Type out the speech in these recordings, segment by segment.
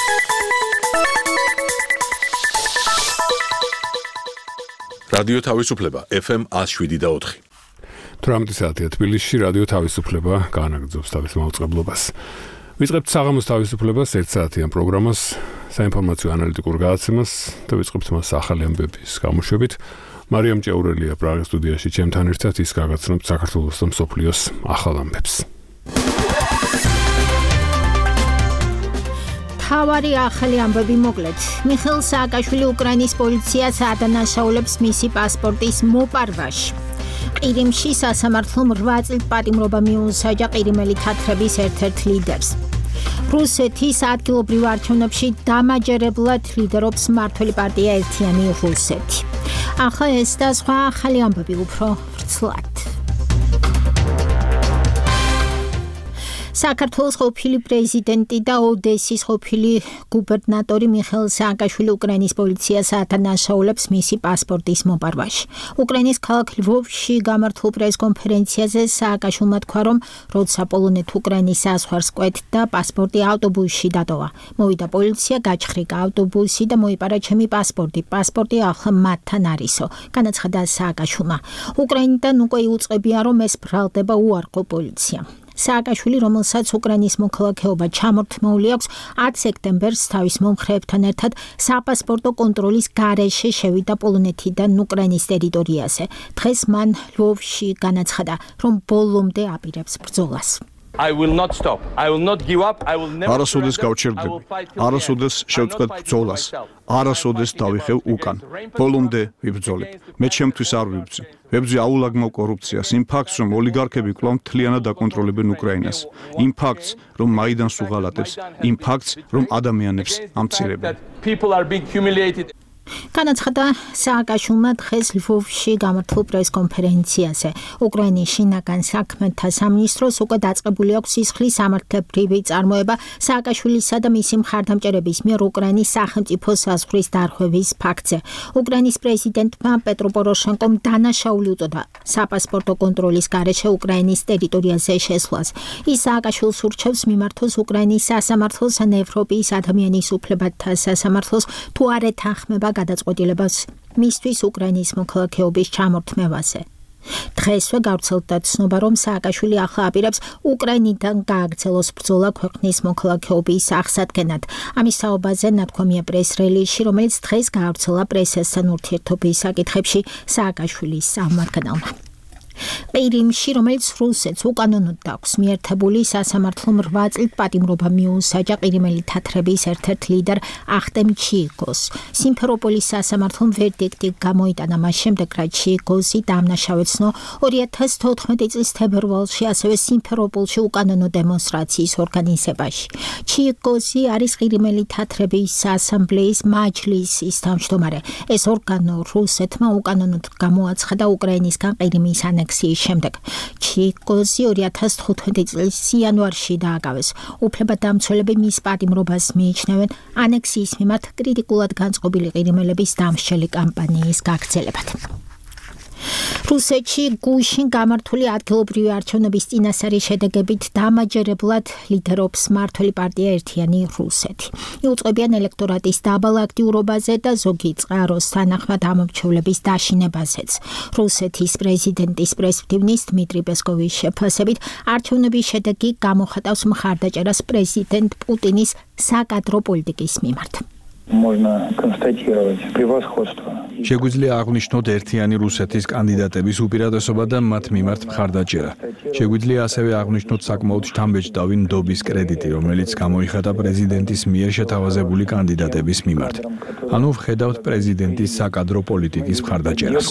რადიო თავისუფლება FM 107.4. 18 საათია თბილისში რადიო თავისუფლება განაგრძობს თავის მაუწყებლობას. ვიწყებთ საღამოს თავისუფლებას 1 საათიან პროგრამას, საინფორმაციო ანალიტიკურ გადაცემას და ვიწყებთ მას ახალი ამბების გამოშვებით. მარიამ ჭეურელია პრაღის სტუდიაში ჩემთან ერთად ის გაგაცნობთ საქართველოს და მსოფლიოს ახალ ამბებს. თავარი ახალი ამბები მოკლედ. მიხეილ სააკაშვილი უკრაინის პოლიციას ადანაშაულებს მისი პასპორტის მოპარვაში. ყირიმში სასამართლომ 8 წლით პატიმრობა მიუსაჯა ყირიმელი თათრების ერთ-ერთ ლიდერს. რუსეთის ადგილობრივ არჩევნებში დამაჯერებლად ლიდერობს მმართველი პარტია ერთიანი რუსეთი. ახლა ეს და სხვა ახალი ამბები უფრო ვრცლად. საქართველოს ყოფილი პრეზიდენტი და ოდესის ყოფილი გუბერნატორი მიხეილ სააკაშვილი უკრაინის პოლიციას ადანაშაულებს მისი პასპორტის მოპარვაში. უკრაინის ქალაქ ლვოვში გამართულ პრესკონფერენციაზე სააკაშვილმა თქვა, რომ როცა პოლონეთ-უკრაინის საზღვარს კვეთდა, პასპორტი ავტობუსში დატოვა. მოვიდა პოლიცია, გაჩხრიკა ავტობუსი და მოიპარა ჩემი პასპორტი. პასპორტი ახლა მათთან არისო, განაცხადა სააკაშვილმა. უკრაინიდან უკვე იუწყებია, რომ ეს ბრალდება უარყო პოლიციამ. სააკაშვილი, რომელსაც უკრაინის მოქალაქეობა ჩამორთმეული აქვს, 10 სექტემბერს თავის მომხრეებთან ერთად საპასპორტო კონტროლის გარეშე შევიდა პოლონეთიდან უკრაინის ტერიტორიაზე. დღეს მან ლვოვში განაცხადა, რომ ბოლომდე აპირებს ბრძოლას. I will not stop. I will not give up. I will never. არასოდეს გავჩერდები. არასოდეს შევწყვეტ ბრძოლას. არასოდეს დავიხევ უკან. ბოლომდე ვიბრძოლებ. მე ჩემთვის არ ვიბრძი. ვებრძი აულაგმო კორუფციას, იმ ფაქტს, რომ ოლიგარქები კვლავ მთლიანად აკონტროლებენ უკრაინას. იმ ფაქტს, რომ მაიდანს უღალატებს. იმ ფაქტს, რომ ადამიანებს ამცირებენ. People are being humiliated. განაცხადა სააკაშვილმა დღეს ლვოვში გამართულ პრესკონფერენციაზე. უკრაინის შინაგან საქმეთა სამინისტროს უკვე დაწყებული აქვს სისხლის სამართლებრივი წარმოება სააკაშვილისა და მისი მხარდამჭერების მიერ უკრაინის სახელმწიფო საზღვრის დარღვევის ფაქტზე. უკრაინის პრეზიდენტმა პეტრო პოროშენკომ დანაშაული უწოდა საპასპორტო კონტროლის გარეშე უკრაინის ტერიტორიაზე შესვლას. ის სააკაშვილს ურჩევს მიმართოს უკრაინის სასამართლოს ან ევროპის ადამიანის უფლებათა სასამართლოს თუ არ ეთანხმება გადაწყვეტილებას მისთვის უკრაინის მოქალაქეობის ჩამორთმევაზე. დღესვე გავრცელდა ცნობა, რომ სააკაშვილი ახლა აპირებს უკრაინიდან გააგრძელოს ბრძოლა ქვეყნის მოქალაქეობის აღსადგენად. ამის საუბარზე ნათქვამია პრეს-რელიზში, რომელიც დღეს გავრცელა პრესასთან ურთიერთობის საკითხებში სააკაშვილის სამმართველმა. ყირიმში, რომელიც რუსეთს უკანონოდ აქვს მიერთებული, სასამართლომ 8 წლით პატიმრობა მიუსაჯა ყირიმელი თათრების ერთ-ერთ ლიდერ ახტემ ჩიიკოს. სიმფეროპოლის სასამართლომ ვერდიქტი გამოიტანა მას შემდეგ, რაც ჩიიკოსი დამნაშავეცნო 2014 წლის თებერვალში ასევე სიმფეროპოლში უკანონო დემონსტრაციის ორგანიზებაში. ჩიიკოსი არის ყირიმელი თათრების ასამბლეის მაჯლისის თავმჯდომარე. ეს ორგანო რუსეთმა უკანონოდ გამოაცხადა უკრაინისგან ყირიმის ანექსიის შემდეგ. ჩიიკოსი 2015 წლის იანვარში დააკავეს. უფლებადამცველები მის პატიმრობას მიიჩნევენ ანექსიის მიმართ კრიტიკულად განწყობილი ყირიმელების დამსჯელი კამპანიის გაგრძელებად. რუსეთში გუშინ გამართული ადგილობრივი არჩევნების წინასწარი შედეგებით დამაჯერებლად ლიდერობს მმართველი პარტია ერთიანი რუსეთი. იუწყებიან ელექტორატის დაბალ აქტიურობაზე და ზოგი წყაროს თანახმად ამომრჩევლების დაშინებაზეც. რუსეთის პრეზიდენტის პრესმდივნის დმიტრი პესკოვის შეფასებით არჩევნების შედეგი გამოხატავს მხარდაჭერას პრეზიდენტ პუტინის საკადრო პოლიტიკის მიმართ. Можно констатировать превосходство. შეგვიძლია აღვნიშნოთ ერთიანი რუსეთის კანდიდატების უპირატესობა და მათ მიმართ მხარდაჭერა. შეგვიძლია ასევე აღვნიშნოთ საკმაოდ შთამბეჭდავი ნდობის კრედიტი, რომელიც გამოიხატა პრეზიდენტის მიერ შეთავაზებული კანდიდატების მიმართ. ანუ ვხედავთ პრეზიდენტის საკადრო პოლიტიკის მხარდაჭერას.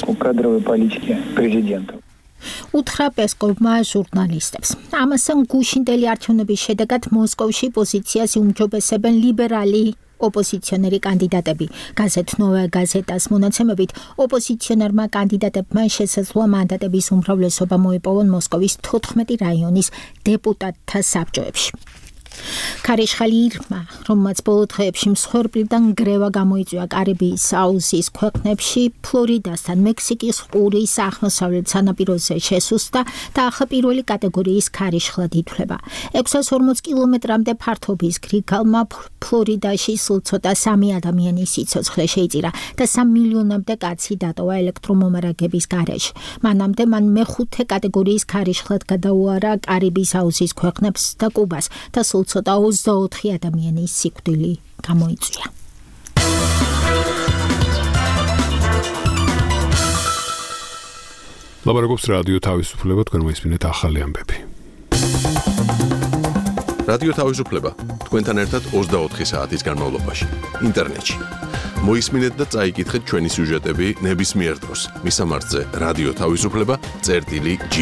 უთხრა პესკოვმა ჟურნალისტებს. ამასთან გუშინდელი არჩევნების შედეგად მოსკოვში პოზიციას უმჯობესებენ ლიბერალი ოპოზიციონერი კანდიდატები. გაზეთ ნოვая გაზეტას მონაცემებით, ოპოზიციონერმა კანდიდატებმა შესაძლოა მანდატების უმრავლესობა მოიპოვონ მოსკოვის 14 რაიონის დეპუტატთა საბჭოებში. ქარიშხალი ირმა, რომელმაც ბოლო დღეებში მსხვერპლიდან გრევა გამოიწვია კარიბის აუზის ქვეყნებში, ფლორიდასთან მექსიკის ყურის აღმოსავლეთ სანაპიროზე შესუსტა და ახლა პირველი კატეგორიის ქარიშხლად ითვლება. 640 კილომეტრამდე ფართობის გრიგალმა ფლორიდაში სულ ცოტა 3 ადამიანის სიცოცხლე შეიწირა და 3 მილიონამდე კაცი დატოვა ელექტრომომარაგების გარეშე. მანამდე მან მეხუთე კატეგორიის ქარიშხლად გადაუარა კარიბის აუზის ქვეყნებს და კუბას და სულ ცოტა 24 ადამიანის სიკვდილი გამოიწვია. ლაბარაკობს რადიო თავისუფლება, თქვენ მოისმინეთ ახალი ამბები. რადიო თავისუფლება თქვენთან ერთად 24 საათის განმავლობაში ინტერნეტში. მოისმინეთ და წაიკითხეთ ჩვენი სიუჟეტები ნებისმიერ დროს მისამართზე რადიო თავისუფლება.ge.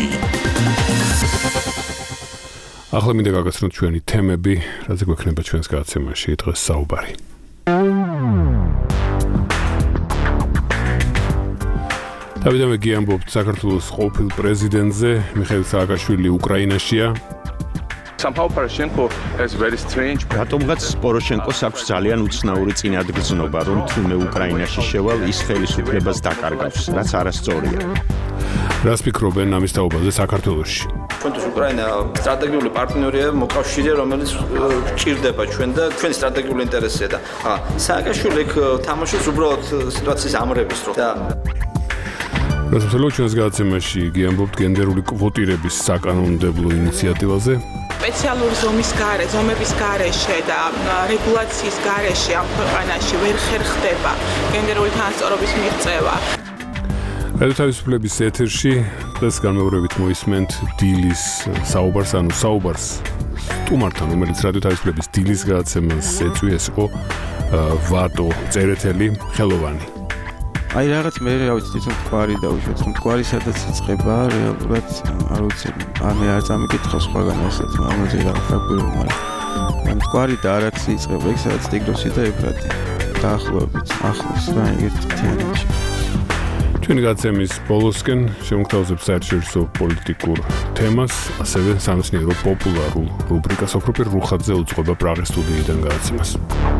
ახლა მინდა გაგაცნოთ ჩვენი თემები, რაც გვექნება ჩვენს გადაცემაში დღეს საუბარი. დავით მეგიამბობთ საქართველოს ყოფილ პრეზიდენტზე, მიხეილ სააკაშვილი უკრაინაშია. Somehow Poroshenko is very strange. რატომღაც პოროშენკოს აქვს ძალიან უცნაური წინადგრძნობა, რომ თურმე უკრაინაში შევალ ის ხელისუფლებას დაკარგავს, რაც არასწორია. რას ფიქრობენ ამის თაობაზე საქართველოში? ჩვენთვის უკრაინა სტრატეგიული პარტნიორია, მოკავშირეა, რომელიც ჭირდება ჩვენ და ჩვენი სტრატეგიული ინტერესია და სააკაშვილი თამაშობს უბრალოდ სიტუაციის ამრების რო და რასაძლოა ჩვენს გადაცემაში გიამბობთ გენდერული კვოტირების საკანონმდებლო ინიციატივაზე. სპეციალური ზომების გარეშე და რეგულაციის გარეშე ამ ქვეყანაში ვერ ხერხდება გენდერული თანასწორობის მიღწევა. რადიო თავისუფლების ეთერში დღეს განმეორებით მოისმენთ დილის საუბარს, ანუ საუბარს სტუმართან, რომელიც რადიო თავისუფლების დილის გადაცემას ეწვია, ეს იყო ვატო წერეთელი ხელოვანი. აი რაღაც მე რა ვიცი თვითონ მკვარი დავუშვათ, მკვარი სადაც იწყება რეალურად არ ვიცი, მე არ წამიკითხავს სხვაგან ასეთ ამაზე რაღაც დაგვირობა, მაგრამ მკვარი და არაც იწყება იქ სადაც ტიგროსი და ეფრატი დაახლოებით ახლოს რა ერთი თემაში. ჩვენი გადაცემის ბოლოსკენ შემოგთავაზებთ საერთაშორისო პოლიტიკურ თემას, ასევე სამეცნიერო პოპულარულ რუბრიკას ოქროპირ რუხაძე უძღვება პრაღის სტუდიიდან გადაცემას.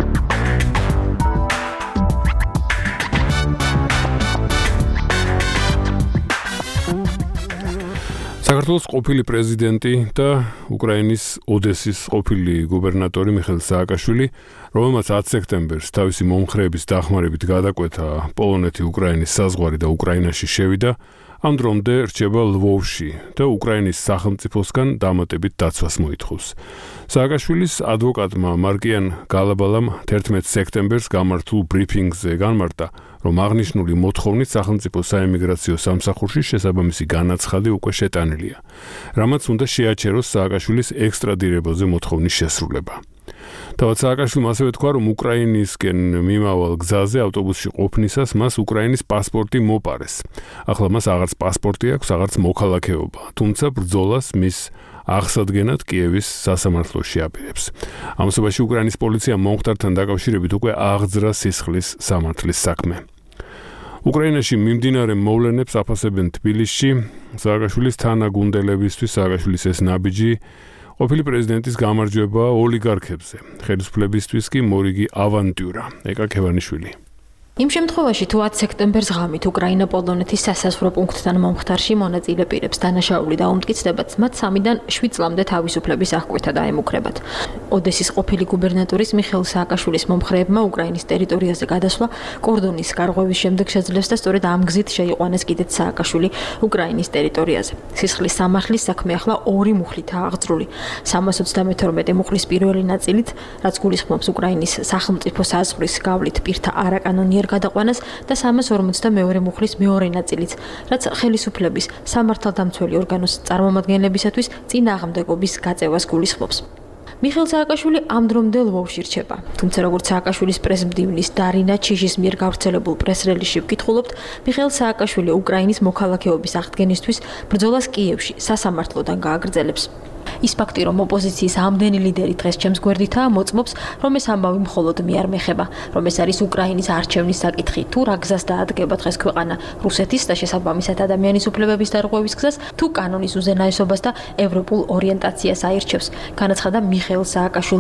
საქართველოს ყოფილი პრეზიდენტი და უკრაინის ოდესის ყოფილი გუბერნატორი მიხეილ სააკაშვილი, რომელმაც 10 სექტემბერს თავისი მომხრეების დახმარებით გადაკვეთა პოლონეთი უკრაინის საზღვარი და უკრაინაში შევიდა, ამ დრომდე რჩება ლვოვში და უკრაინის სახელმწიფოსგან დამატებით დაცვას მოითხოვს. სააკაშვილის ადვოკატმა მარკიან გალაბალამ 11 სექტემბერს გამართულ ბრიფინგზე განმარტა, რომ აღნიშნული მოთხოვნით სახელმწიფო საემიგრაციო სამსახურში შესაბამისი განაცხადი უკვე შეტანილია, რამაც უნდა შეაჩეროს სააკაშვილის ექსტრადირებაზე მოთხოვნის შესრულება. თავად სააკაშვილმა ასევე თქვა, რომ უკრაინისკენ მიმავალ გზაზე ავტობუსში ყოფნისას მას უკრაინის პასპორტი მოპარეს. ახლა მას აღარც პასპორტი აქვს, აღარც მოქალაქეობა, თუმცა ბრძოლას მის აღსადგენად კიევის სასამართლოში აპირებს. ამასობაში უკრაინის პოლიცია მომხდართან დაკავშირებით უკვე აღძრა სისხლის სამართლის საქმე. უკრაინაში მიმდინარე მოვლენებს აფასებენ თბილისში, სააკაშვილის თანაგუნდელებისთვის სააკაშვილის ეს ნაბიჯი ყოფილი პრეზიდენტის გამარჯვება ოლიგარქებზე, ხელისუფლებისთვის კი მორიგი ავანტიურა. ეკა ქევანიშვილი. იმ შემთხვევაში თუ 10 სექტემბერს ღამით უკრაინა პოლონეთის სასაზღვრო პუნქტთან მომხდარში მონაწილე პირებს დანაშაული დაუმტკიცდებათ, მათ 3-დან 7 წლამდე თავისუფლების აღკვეთა დაემუქრებათ. ოდესის ყოფილი გუბერნატორის მიხეილ სააკაშვილის მომხრეებმა უკრაინის ტერიტორიაზე გადასვლა კორდონის გარღვევის შემდეგ შეძლეს და სწორედ ამ გზით შეიყვანეს კიდეც სააკაშვილი უკრაინის ტერიტორიაზე. სისხლის სამართლის საქმე ახლა 2 მუხლითაა აღძრული. 332 მუხლის პირველი ნაწილით, რაც გულისხმობს უკრაინის სახელმწიფო საზღვრის გავლით პირთა არაკანონიერ გადაყვანას და 352 მუხლის მეორე ნაწილიც, რაც ხელისუფლების სამართალდამცველი ორგანოს წარმომადგენლებისათვის წინააღმდეგობის გაწევას გულისხმობს. მიხეილ სააკაშვილი ამ დრომდე ლვოვში რჩება. თუმცა როგორც სააკაშვილის პრესმდივნის დარინა ჩიჟის მიერ გავრცელებულ პრესრელისში ვკითხულობთ, მიხეილ სააკაშვილი უკრაინის მოქალაქეობის აღდგენისთვის ბრძოლას კიევში სასამართლოდან გააგრძელებს. ის ფაქტი, რომ ოპოზიციის ამდენი ლიდერი დღეს ჩემს გვერდითაა, მოწმობს, რომ ეს ამბავი მხოლოდ მე არ მეხება, რომ ეს არის უკრაინის არჩევნის საკითხი, თუ რა გზას დაადგება დღეს ქვეყანა რუსეთის და შესაბამისად ადამიანის უფლებების დარღვევის გზას, თუ კანონის უზენაესობას და ევროპულ ორიენტაციას აირჩევს, განაცხადა მიხეილ სააკაშვილმა.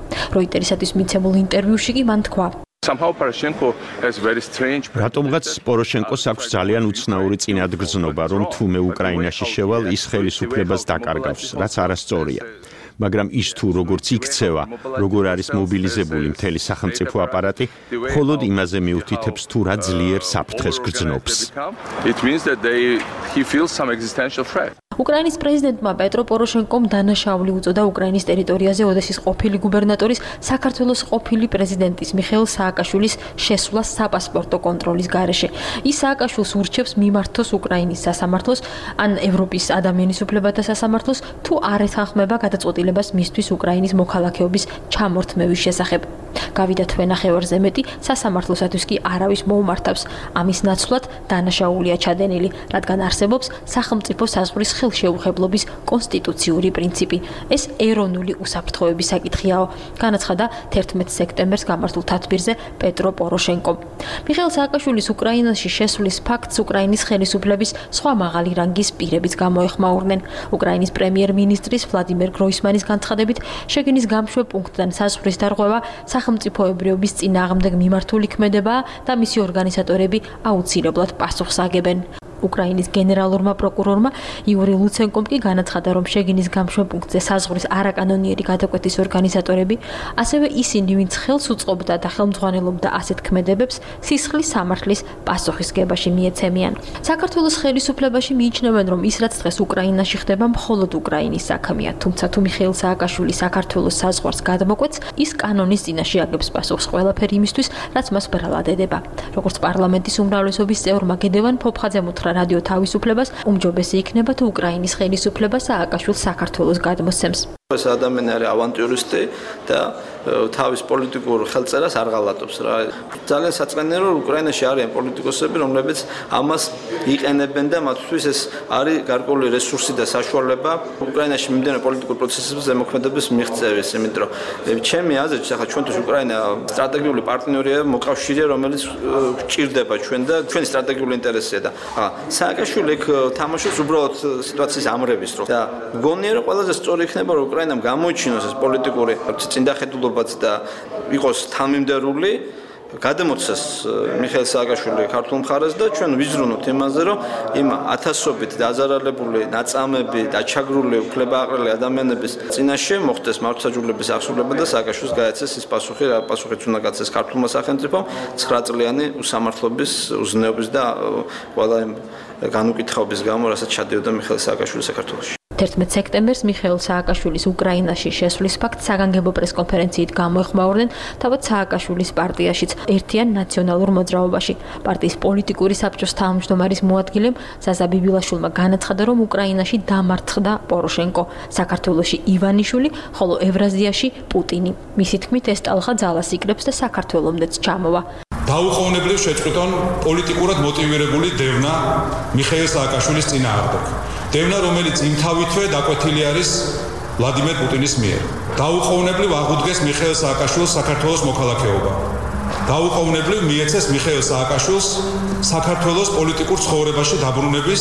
როიტერისათვის მიცემულ ინტერვიუში კი მან თქვა: Somehow Poroshenko has very strange. რატომღაც პოროშენკოს აქვს ძალიან უცნაური წინადგრძნობა, რომ თუმე უკრაინაში შევალ ის ხელისუფლებას დაკარგავს, რაც არასწორია. მაგრამ ის თუ როგორც იქცევა, როგორ არის მობილიზებული მთელი სახელმწიფო აპარატი, მხოლოდ იმაზე მიუთითებს თუ რა ძლიერ საფრთხეს გრძნობს. It means that he feels some existential threat. უკრაინის პრეზიდენტმა პეტრო პოროშენკომ დანაშაული უწოდა უკრაინის ტერიტორიაზე ოდესის ყოფილი გუბერნატორის, საქართველოს ყოფილი პრეზიდენტის მიხეილ სააკაშვილის შესვლას საპასპორტო კონტროლის გარეშე. ის სააკაშვილს ურჩევს მიმართოს უკრაინის სასამართლოს ან ევროპის ადამიანის უფლებათა სასამართლოს, თუ არ ეთანხმება გადაწყვეტილებას მისთვის უკრაინის მოქალაქეობის ჩამორთმევის შესახებ. გავიდა თვე ნახევარზე მეტი, სასამართლოსათვის კი არავის მოუმართავს. ამის ნაცვლად დანაშაულია ჩადენილი, რადგან არსებობს სახელმწიფო საზღვრის ხელშეუხებლობის კონსტიტუციური პრინციპი. ეს ეროვნული უსაფრთხოების საკითხიაო, განაცხადა 11 სექტემბერს გამართულ თათბირზე პეტრო პოროშენკომ. მიხეილ სააკაშვილის უკრაინაში შესვლის ფაქტს უკრაინის ხელისუფლების სხვა მაღალი რანგის პირებიც გამოეხმაურნენ. უკრაინის პრემიერ-მინისტრის ვლადიმერ გროისმანის განცხადებით, შეგინის გამშვე პუნქტიდან საზღვრის დარღვევა სახელმწიფოებრიობის წინააღმდეგ მიმართული ქმედებაა და მისი ორგანიზატორები აუცილებლად პასუხს აგებენ. უკრაინის გენერალურმა პროკურორმა იური ლუცენკომ კი განაცხადა, რომ შეგინის გამშვე პუნქტზე საზღვრის არაკანონიერი გადაკვეთის ორგანიზატორები, ასევე ისინი, ვინც ხელს უწყობდა და ხელმძღვანელობდა ასეთ ქმედებებს, სისხლის სამართლის პასუხისგებაში მიეცემიან. საქართველოს ხელისუფლებაში მიიჩნევენ, რომ ის რაც დღეს უკრაინაში ხდება, მხოლოდ უკრაინის საქმეა, თუმცა თუ მიხეილ სააკაშვილი საქართველოს საზღვარს გადმოკვეთს, ის კანონის წინაშე აგებს პასუხს ყველაფერი იმისთვის, რაც მას ბრალად ედება. როგორც პარლამენტის უმრავლესობის წევრმა გედევან ფოფხაძემ უთხრა რადიო თავისუფლებას, უმჯობესი იქნება თუ უკრაინის ხელისუფლება სააკაშვილს საქართველოს გადმოსცემს. ეს ადამიანი არის ავანტიურისტი და თავის პოლიტიკურ ხელწერას არ ღალატობს რა. ძალიან საწყენია რომ უკრაინაში არიან პოლიტიკოსები, რომლებიც ამას იყენებენ და მათთვის ეს არის გარკვეული რესურსი და საშუალება უკრაინაში მიმდინარე პოლიტიკურ პროცესებზე ზემოქმედების მიღწევის, იმიტომ რომ ჩემი აზრით ახლა ჩვენთვის უკრაინა სტრატეგიული პარტნიორია, მოკავშირეა, რომელიც გვჭირდება ჩვენ და ჩვენი სტრატეგიული ინტერესია და სააკაშვილი ეგ თამაშობს უბრალოდ სიტუაციის ამრების დროს და მგონია რომ ყველაზე სწორი იქნება რომ უკრაინამ გამოიჩინოს ეს პოლიტიკური წინდახედულობაც და იყოს თანმიმდევრული, გადამოცეს მიხეილ სააკაშვილი ქართულ მხარეს და ჩვენ ვიზრუნოთ იმაზე, რომ იმ ათასობით დაზარალებული, ნაწამები, დაჩაგრული, უფლებააყრელი ადამიანების წინაშე მოხდეს მართლმსაჯულების აღსრულება და სააკაშვილს გაეცეს ის პასუხი, რა პასუხიც უნდა გაცეს ქართულმა სახელმწიფომ 9 წლიანი უსამართლობის, უზნეობის და ყველა იმ განუკითხაობის გამო, რასაც ჩადიოდა მიხეილ სააკაშვილი საქართველოში. 11 სექტემბერს მიხეილ სააკაშვილის უკრაინაში შესვლის ფაქტს საგანგებო პრესკონფერენციით გამოეხმაურნენ თავად სააკაშვილის პარტიაშიც ერთიან ნაციონალურ მოძრაობაში. პარტიის პოლიტიკური საბჭოს თავმჯდომარის მოადგილემ ზაზა ბიბილაშვილმა განაცხადა, რომ უკრაინაში დამარცხდა პოროშენკო, საქართველოში ივანიშვილი, ხოლო ევრაზიაში პუტინი. მისი თქმით, ეს ტალღა ძალას იკრებს და საქართველომდეც ჩამოვა. დაუყოვნებლივ შეწყვიტონ პოლიტიკურად მოტივირებული დევნა მიხეილ სააკაშვილის წინააღმდეგ. დევნა, რომელიც იმთავითვე დაკვეთილი არის ვლადიმერ პუტინის მიერ. დაუყოვნებლივ აღუდგეს მიხეილ სააკაშვილს საქართველოს მოქალაქეობა. დაუყოვნებლივ მიეცეს მიხეილ სააკაშვილს საქართველოს პოლიტიკურ ცხოვრებაში დაბრუნების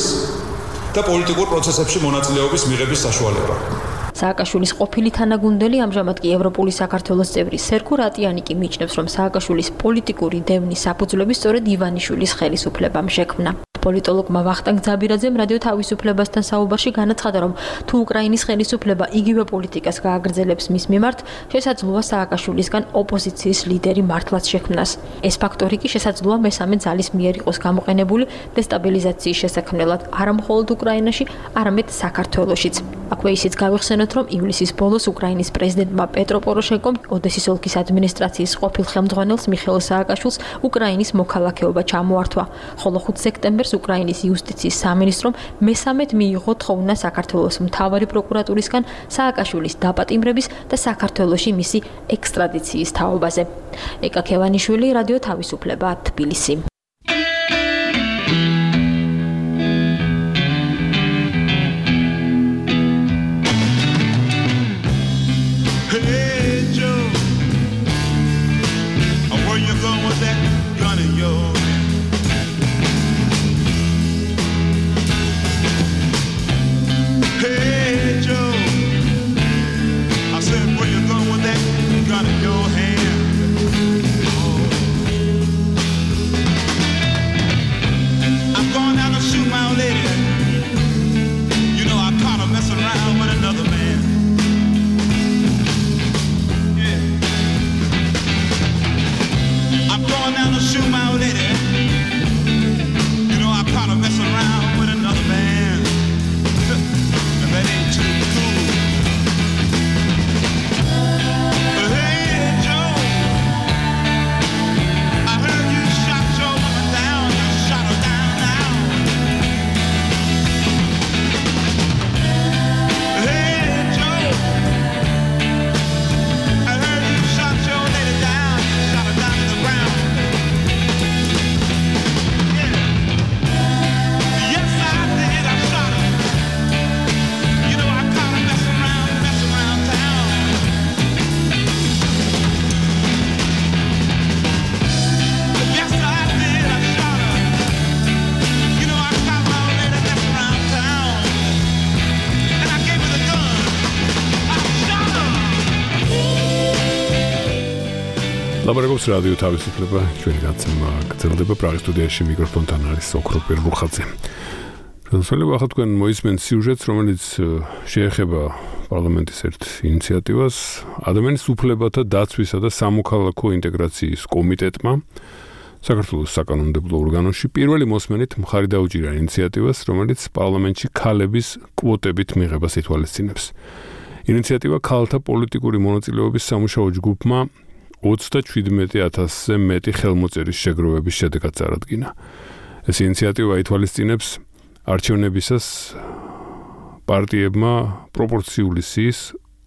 და პოლიტიკურ პროცესებში მონაწილეობის მიღების საშუალება. სააკაშვილის ყოფილი თანაგუნდელი, ამჟამად კი ევროპული საქართველოს წევრი სერგო რატიანი კი მიიჩნევს, რომ სააკაშვილის პოლიტიკური დევნის საფუძვლები სწორედ ივანიშვილის ხელისუფლებამ შექმნა. პოლიტოლოგმა ვახტანგ ძაბირაძემ რადიო თავისუფლებასთან საუბარში განაცხადა, რომ თუ უკრაინის ხელისუფლება იგივე პოლიტიკას გააგრძელებს მის მიმართ, შესაძლოა სააკაშვილისგან ოპოზიციის ლიდერი მართლაც შექმნას. ეს ფაქტორი კი შესაძლოა მესამე ძალის მიერ იყოს გამოყენებული დესტაბილიზაციის შესაქმნელად არა მხოლოდ უკრაინაში, არამედ საქართველოშიც. აქვე ისიც გავიხსენოთ, რომ ივლისის ბოლოს უკრაინის პრეზიდენტმა პეტრო პოროშენკომ ოდესის ოლქის ადმინისტრაციის ყოფილ ხელმძღვანელს მიხეილ სააკაშვილს უკრაინის მოქალაქეობა ჩამოართვა, ხოლო 5 სექტემბერს უკრაინის იუსტიციის სამინისტრომ მესამედ მიიღო თხოვნა საქართველოს მთავარი პროკურატურისგან სააკაშვილის დაპატიმრების და საქართველოში მისი ექსტრადიციის თაობაზე. ეკა ქევანიშვილი, რადიო თავისუფლება, თბილისი. Hey Joe, I said where you going with that gun ლაბარაკობს რადიო თავისუფლება, ჩვენი გაცემა გრძელდება პრაღის სტუდიაში მიკროფონთან არის ოქრო პერბურხაძე. ხელმძღვანელი ახლა თქვენ მოისმენთ სიუჟეტს, რომელიც შეეხება პარლამენტის ერთ ინიციატივას, ადამიანის უფლებათა დაცვისა და სამოქალაქო ინტეგრაციის კომიტეტმა საქართველოს საკანონმდებლო ორგანოში პირველი მოსმენით მხარი დაუჭირა ინიციატივას, რომელიც პარლამენტში ქალების კვოტებით მიღებას ითვალისწინებს. ინიციატივა ქალთა პოლიტიკური მონაწილეობის სამუშაო ჯგუფმა 37,000-ზე მეტი ხელმოწერის შეგროვების შედეგად წარადგინა. ეს ინიციატივა ითვალისწინებს არჩევნებისას პარტიებმა პროპორციული სიის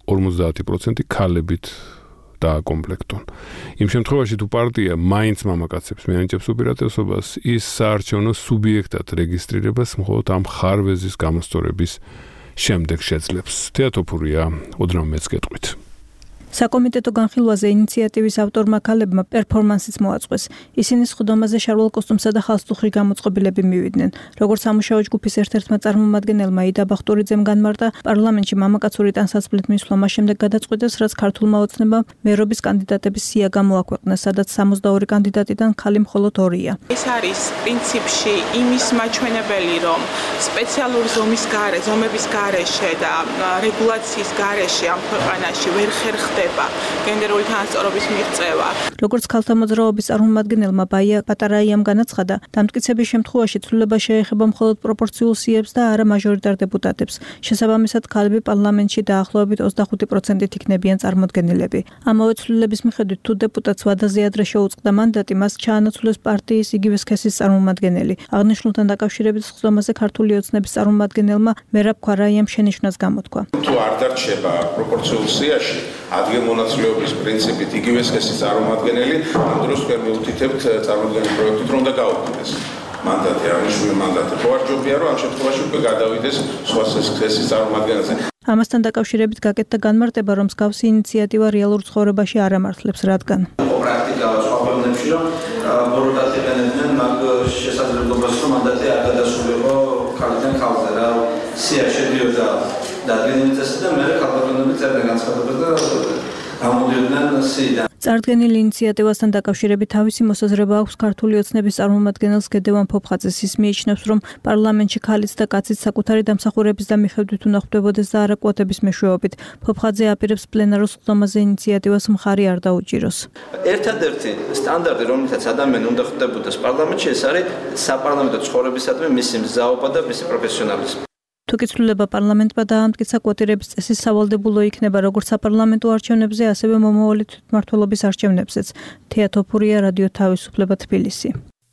50% ქალებით დააკომპლექტონ. იმ შემთხვევაში თუ პარტია მაინც მამაკაცებს მიანიჭებს უპირატესობას, ის საარჩევნო სუბიექტად რეგისტრირებას მხოლოდ ამ ხარვეზის გამოსწორების შემდეგ შეძლებს. თეატოფურია ოდრამ მეც გეტყვით. საკომიტეტო განხილვაზე ინიციატივის ავტორმა ქალებმა პერფორმანსიც მოაწყვეს. ისინი სხდომაზე შარვალ კოსტუმსა და ხალხსტუხრი გამოწყობილები მივიდნენ. როგორც სამუშაო ჯგუფის ერთ-ერთმა წარმომადგენელმა იდა ბახტურიძემ განმარტა, პარლამენტში მამაკაცური ტანსაცმლით მისვლა მას შემდეგ გადაწყვიტეს, რაც ქართულმა ოცნებამ მერობის კანდიდატების სია გამოაქვეყნეს, სადაც 62 კანდიდატიდან ქალი მხოლოდ 2-ია. ეს არის პრინციპში იმის მაჩვენებელი, რომ სპეციალური ზომების გარეშე და რეგულაციის გარეშე ამ ქვეყანაში ვერ ხერხდება გენდერული თანასწორობის მიღწევა. როგორც ქალთა მოძრაობის წარმომადგენელმა ბაია პატარაიამ განაცხადა, დამტკიცების შემთხვევაში ცვლილება შეეხება მხოლოდ პროპორციულ სიებს და არა მაჟორიტარ დეპუტატებს. შესაბამისად, ქალები პარლამენტში დაახლოებით 25%-ით იქნებიან წარმოდგენილები. ამავე ცვლილების მიხედვით, თუ დეპუტატს ვადაზე ადრე შეუწყდა მანდატი, მას ჩაანაცვლეს პარტიის იგივე სქესის წარმომადგენელი. აღნიშნულთან დაკავშირებით სხდომაზე ქართული ოცნების წარმომადგენელმა მერაბ ქვარაიამ შენიშვნას გამოთქვა. თუ არ დარჩება პროპორციულ სიაში ადგილმონაცვლეობის პრინციპით იგივე სქესის წარმომადგენელი, ამ დროს თქვენ მიუთითებთ წარმოდგენილ პროექტით, რომ გაუქმდეს მანდატი, აღნიშნული მანდატი. ხო არ ჯობია, რომ ამ შემთხვევაში უკვე გადავიდეს სხვა სქესის წარმომადგენელზე. ამასთან დაკავშირებით გაკეთდა განმარტება, რომ მსგავსი ინიციატივა რეალურ ცხოვრებაში არ ამართლებს, რადგან პრაქტიკა სხვა ქვეყნებში, რომ ბოროტად იყენებდნენ მაგ შესაძლებლობას, რომ მანდატი არ გადასულიყო ქალიდან ქალზე, რა სია შედიოდა დადგენილი წესიდან მე ქალბატონები წერდნენ განცხადებას და გამოდიოდნენ სიიდან. წარდგენილ ინიციატივასთან დაკავშირებით თავისი მოსაზრება აქვს ქართული ოცნების წარმომადგენელს გედევან ფოფხაძეს. ის მიიჩნევს, რომ პარლამენტში ქალიც და კაციც საკუთარი დამსახურების და მიხედვით უნდა ხვდებოდეს და არა კვოტების მეშვეობით. ფოფხაძე აპირებს პლენარულ სხდომაზე ინიციატივას მხარი არ დაუჭიროს. ერთადერთი სტანდარტი, რომელთაც ადამიანი უნდა ხვდებოდეს პარლამენტში, ეს არის საპარლამენტო ცხოვრებისადმი მისი მზაობა და მისი პროფესიონალიზმი. თუ კი ცვლილება პარლამენტმა დაამტკიცა კვოტირების წესი სავალდებულო იქნება როგორც საპარლამენტო არჩევნებზე, ასევე მომავალი თვითმმართველობის არჩევნებზეც. თეატოფურია რადიო თავისუფლება თბილისი.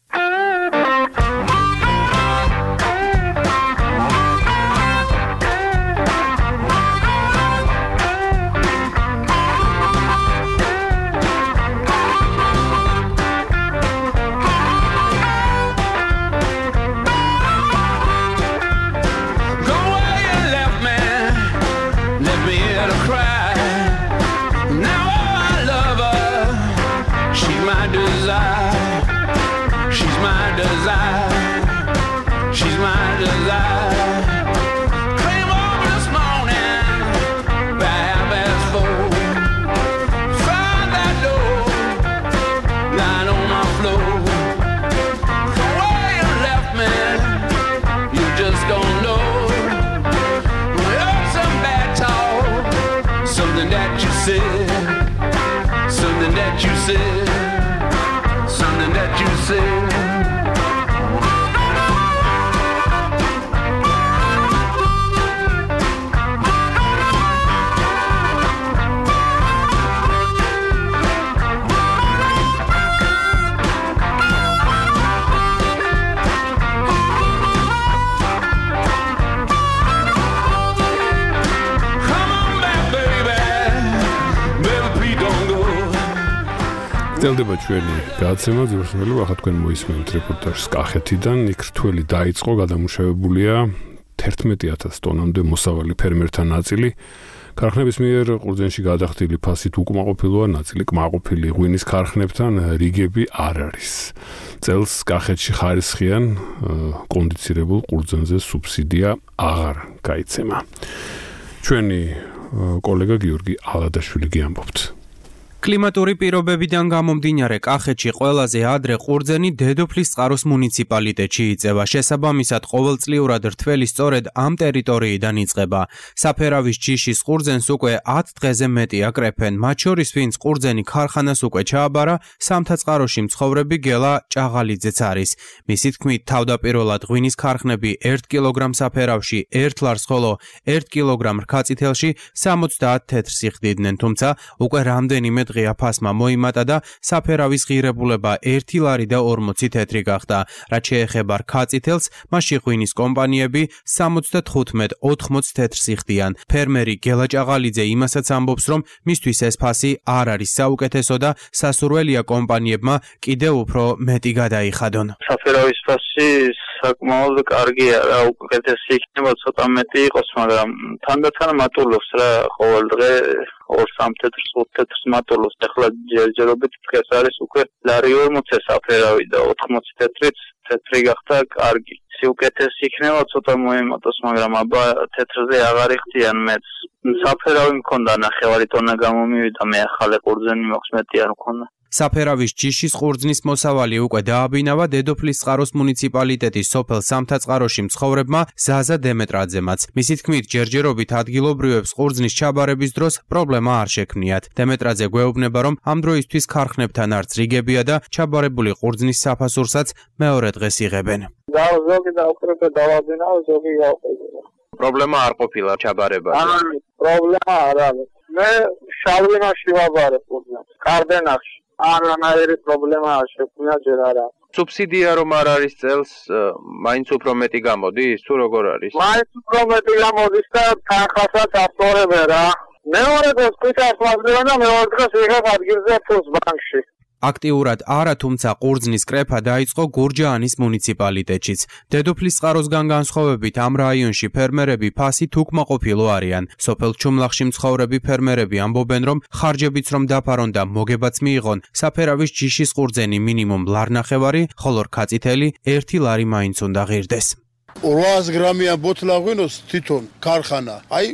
გრძელდება ჩვენი გაცემა, ძირითადად ახლა თქვენ მოისმენთ რეპორტაჟს კახეთიდან. იქ რთველი დაიწყო, გადამუშავებულია 11,000 ტონამდე მოსავალი ფერმერთა ნაწილი. ქარხნების მიერ ყურძენში გადახდილი ფასით უკმაყოფილოა, ნაწილი კმაყოფილი ღვინის ქარხნებთან რიგები არ არის. წელს კახეთში ხარისხიან კონდიცირებულ ყურძენზე სუბსიდია აღარ გაიცემა. ჩვენი კოლეგა გიორგი ალადაშვილი გიამბობთ. კლიმატური პირობებიდან გამომდინარე კახეთში ყველაზე ადრე ყურძენი დედოფლის წყაროს მუნიციპალიტეტში იწევა. შესაბამისად, ყოველწლიურად რთველი სწორედ ამ ტერიტორიიდან იწყება. საფერავის ჯიშის ყურძენს უკვე 10 დღეზე მეტი აკრეფენ, მათ შორის ვინც ყურძენი ქარხანას უკვე ჩააბარა, სამთაწყაროში მცხოვრები გელა ჭაღალიძეც არის. მისი თქმით, თავდაპირველად ღვინის ქარხნები 1 კილოგრამ საფერავში 1 ლარს, ხოლო 1 კილოგრამ რქაწითელში 70 თეთრს იხდიდნენ, თუმცა უკვე რამდენიმე დღეა ფასმა მოიმატა და საფერავის ღირებულება 1 ლარი და 40 თეთრი გახდა. რაც შეეხება რქაწითელს, მასში ღვინის კომპანიები 75-80 თეთრს იხდიან. ფერმერი გელა ჭაღალიძე იმასაც ამბობს, რომ მისთვის ეს ფასი არ არის საუკეთესო და სასურველია კომპანიებმა კიდევ უფრო მეტი გადაიხადონ. საფერავის ფასი საკმაოდ კარგია რა, უკეთესი იქნება ცოტა მეტი იყოს, მაგრამ თანდათან მატულობს რა, ყოველ დღე 2-3 თეთრს 5 თეთრს მატულობს. ახლა ჯერჯერობით დღეს არის უკვე ლარი 40 საფერავი და 80 თეთრიც თეთრი გახდა კარგი. უკეთესი იქნება ცოტა მოემატოს, მაგრამ აბა თეთრზე აღარ იხდიან მეც. საფერავი მქონდა ნახევარი ტონა გამომივიდა, მე ახალი ყურძენი მაქვს, მეტი არ მქონდა. საფერავის ჯიშის ყურძნის მოსავალი უკვე დააბინავა დედოფლის წყაროს მუნიციპალიტეტის სოფელ სამთაწყაროში მცხოვრებმა ზაზა დემეტრაძემაც. მისი თქმით, ჯერჯერობით ადგილობრივებს ყურძნის ჩაბარების დროს პრობლემა არ შექმნიათ. დემეტრაძე გვეუბნება, რომ ამ დროისთვის ქარხნებთან არც რიგებია და ჩაბარებული ყურძნის საფასურსაც მეორე დღეს იღებენ. ზოგი დაუყრება დავაბინაო, ზოგი გავყიდო. პრობლემა არ ყოფილა ჩაბარებაზე. პრობლემა არ არის. მე შალვინაში ვაბარე ყურძნებს, კარდენახში. არანაირი პრობლემა არ შექმნა ჯერ არა. სუბსიდია რომ არ არის წელს, მაინც უფრო მეტი გამოდის, თუ როგორ არის? მაინც უფრო მეტი გამოდის და თანხასაც აფორებენ რა. მეორე დღეს ყვითელს მაგდევენ და მეორე დღეს იღებ ადგილზე ფულს ბანკში. აქტიურად არა, თუმცა ყურძნის კრეფა დაიწყო გურჯაანის მუნიციპალიტეტშიც. დედოფლის წყაროსგან განსხვავებით ამ რაიონში ფერმერები ფასით უკმაყოფილო არიან. სოფელ ჩუმლახში მცხოვრები ფერმერები ამბობენ, რომ ხარჯებიც რომ დაფარონ და მოგებაც მიიღონ, საფერავის ჯიშის ყურძენი მინიმუმ ლარნახევარი, ხოლო რქაწითელი 1 ლარი მაინც უნდა ღირდეს. 800 გრამიან ბოთლა ღვინოს თვითონ ქარხანა. აი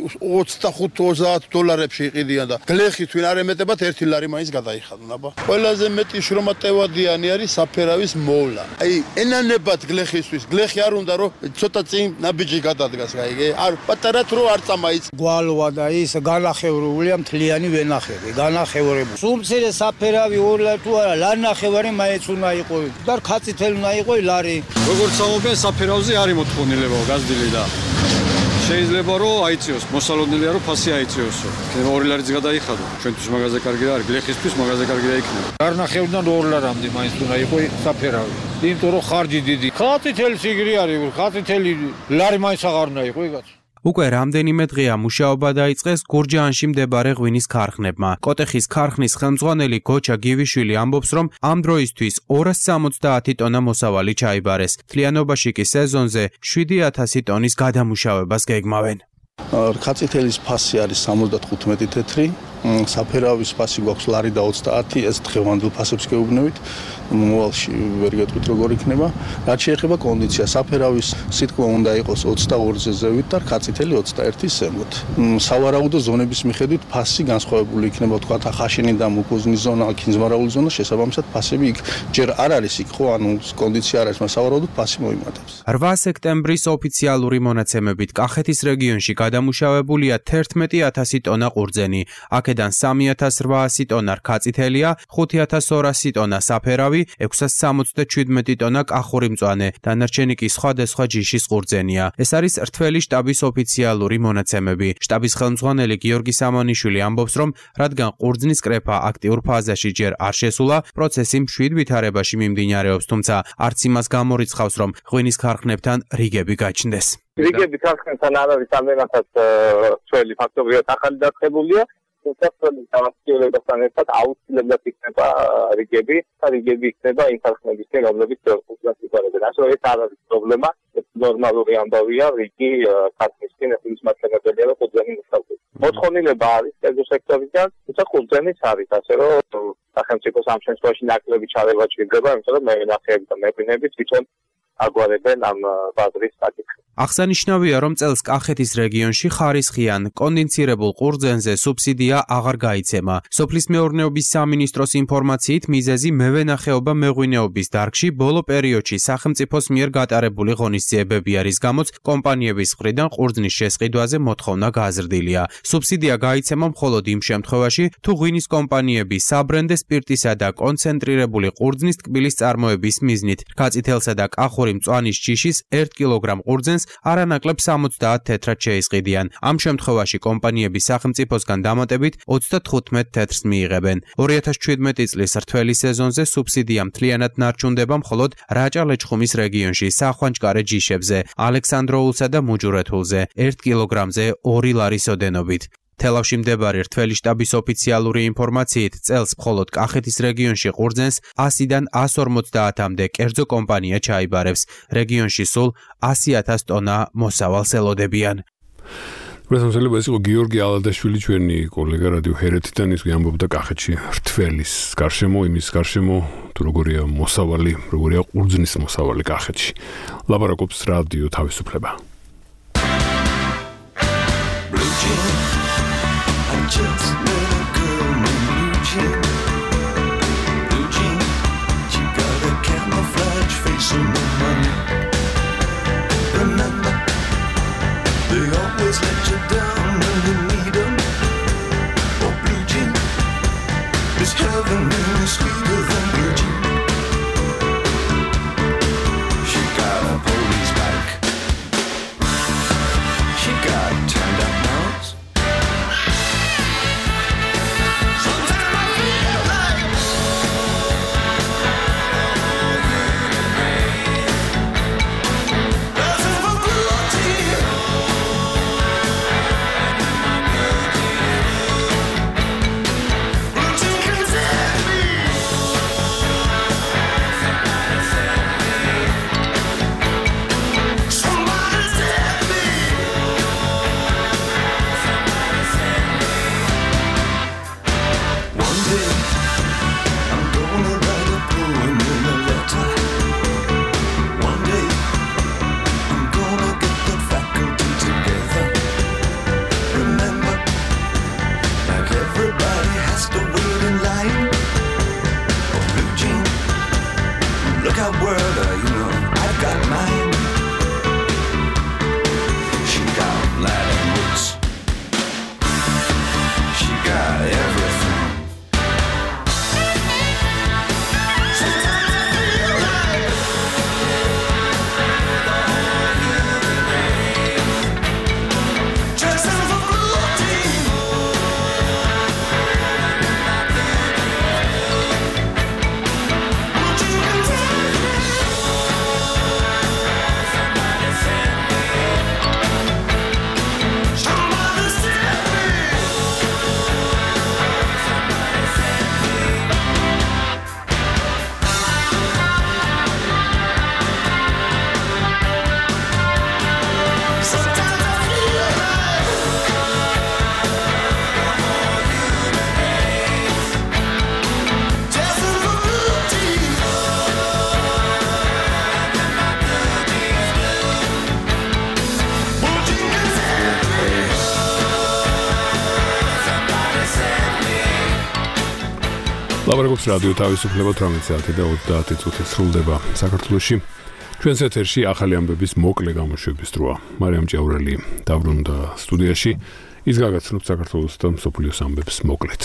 25-30 დოლარებში იყიდიან და გლეხი თვინ არ ემეტებათ 1 ლარი მაინც გადაიხადონ, აბა. ყველაზე მეტი შრომატევადიანი არის საფერავის მოვლა. აი ენანებად გლეხისთვის, გლეხი არ უნდა რომ ცოტა წინ ნაბიჯი გადადგას, გაიგე? არ პატარა თუ არ წამაიც. გვალვა და ის განახევრულია მთლიანი ვენახები, განახევრებული. სუმცირე საფერავი 2 ლარი თუ არა, ლარნახევარი მაინც უნდა იყოს და რქაწითელი უნდა იყოს ლარი. როგორც ამობენ საფერავზე არის მოთხოვნილება გაზრდილი და შეიძლება რომ აიწიოს, მოსალოდნელია რომ ფასი აიწიოსო. 2 ლარიც გადაიხადო. ჩვენთვის მაღაზია კარგი არის, გლეხისთვის მაღაზია კარგი და იქნება. ლარნახევრიდან 2 ლარამდე მაინც უნდა იყოს საფერავი. იმიტომ რომ ხარჯი დიდი. ხაწითელი სიგრი არის, ხაწითელი ლარი მაინც აღარ უნდა იყოს იგაც. უკვე რამდენიმე დღეა მუშაობა დაიწყეს გურჯაანში მდებარე ღვინის ქარხნებმა. კოტეხის ქარხნის ხელმძღვანელი გოჩა გივიშვილი ამბობს, რომ ამ დროისთვის 270 ტონა მოსავალი ჩაიბარეს. მთლიანობაში კი სეზონზე 7000 ტონის გადამუშავებას გეგმავენ. რქაწითელის ფასი არის 75 თეთრი, საფერავის ფასი გვაქვს ლარი და 30, ეს დღევანდელ ფასებს გეუბნებით. მოვალში ვერ გეტყვით როგორ იქნება. რაც შეეხება კონდიცია, საფერავის სიტყვა უნდა იყოს 22-ზე ზევით და რქაწითელი 21-ის ზემოთ. სავარაუდო ზონების მიხედვით ფასი განსხვავებული იქნება, თქვა ხაშენი და მუქუზნის ზონა, კინძმარაული ზონა, შესაბამისად ფასები იქ ჯერ არ არის იქ ხო, ანუ კონდიცია არ არის, მაგრამ სავარაუდოდ ფასი მოიმატებს. 8 სექტემბრის ოფიციალური მონაცემებით კახეთის რეგიონში გადამუშავებულია 11000 ტონა ყურძენი. აქედან 3800 ტონა რქაწითელია, 5200 ტონა საფერავი, 677 ტონა კახური მწვანე, დანარჩენი კი სხვადასხვა ჯიშის ყურძენია. ეს არის რთველი შტაბის ოფიციალური მონაცემები. შტაბის ხელმძღვანელი გიორგი სამანიშვილი ამბობს, რომ რადგან ყურძნის კრეფა აქტიურ ფაზაში ჯერ არ შესულა, პროცესი მშვიდ ვითარებაში მიმდინარეობს, თუმცა არც იმას გამორიცხავს, რომ ღვინის ქარხნებთან რიგები გაჩნდეს. რიგები ქარხნებთან არ არის ამდენადაც ძველი ფაქტობრივად ახალი დაწყებულია. თუმცა დამახსოვრებასთან ერთად აუცილებლად იქნება რიგები და რიგები იქნება იმ ქარხნებისგან, რომლებიც ყურძნს იპარებენ. ასე ეს არ არის პრობლემა, ეს ნორმალური ამბავია, რიგი ქარხნისგან ეს მასშტაბებია და ყურძენი მუშაობს. მოთხოვნილება არის კერძო სექტორიდან, თუმცა ყურძენიც არის, ასე რომ სახელმწიფო ამ შემთხვევაში ნაკლები ჩარევა ჭირდება, იმიტომ რომ მენახეები და მეღვინეები თვითონ აგვარებენ ამ ბაზრის საკითხს. აღსანიშნავია, რომ წელს კახეთის რეგიონში ხარისხიან კონდენსირებულ ყურძენზე სუბსიდია აღარ გაიცემა. სოფლის მეურნეობის სამინისტროს ინფორმაციით, მიზეზი მევენახეობა მეღვინეობის დარგში ბოლო პერიოდში სახელმწიფოს მიერ გატარებული ღონისძიებები არის, გამოც კომპანიების მხრიდან ყურძნის შესყიდვაზე მოთხოვნა გაზრდილია. სუბსიდია გაიცემა მხოლოდ იმ შემთხვევაში, თუ ღვინის კომპანიები საბრენდე სპირტისა და კონცენტრირებული ყურძნის ტკბილის წარმოების მიზნით ქაწითელსა და კახური მწვანის ჯიშის 1 კილოგრამ ყურძენს არანაკლებ 70 თეთრად შეისყიდიან. ამ შემთხვევაში კომპანიები სახელმწიფოსგან დამატებით 35 თეთრს მიიღებენ. 2017 წლის რთველი სეზონზე სუბსიდია მთლიანად ნარჩუნდება მხოლოდ რაჭა-ლეჩხუმის რეგიონში სახვანჭკარე ჯიშებზე, ალექსანდროულსა და მუჯურეთულზე 1 კილოგრამზე 2 ლარის ოდენობით. თელავში მდებარე რთველი შტაბის ოფიციალური ინფორმაციით, წელს მხოლოდ კახეთის რეგიონში ყურძენს 100-დან 150-მდე კერძო კომპანია ჩაიბარებს. რეგიონში სულ 100,000 ტონა მოსავალს ელოდებიან. პრესამსახურება ეს იყო გიორგი ალადაშვილი, ჩვენი კოლეგა რადიო ჰერეთიდან, ის ამბობდა კახეთში რთველის გარშემო, იმის გარშემო, თუ როგორია მოსავალი, როგორია ყურძნის მოსავალი კახეთში. ლაპარაკობს რადიო თავისუფლება. Just met a girl named Blue Jean. Blue Jean, she got a camouflage face and no money. Remember, they always let you down when you need them. Oh, Blue Jean, this heaven really sweeter than Blue Jean. She got a police bike. She got turned up nose. ლაპარაკობს რადიო თავისუფლება 18 საათი და 30 წუთი სრულდება საქართველოში. ჩვენს ეთერში ახალი ამბების მოკლე გამოშვების დროა. მარიამ ჭაურელი დაბრუნდა სტუდიაში. ის გაგაცნობთ საქართველოს და მსოფლიოს ამბებს მოკლედ.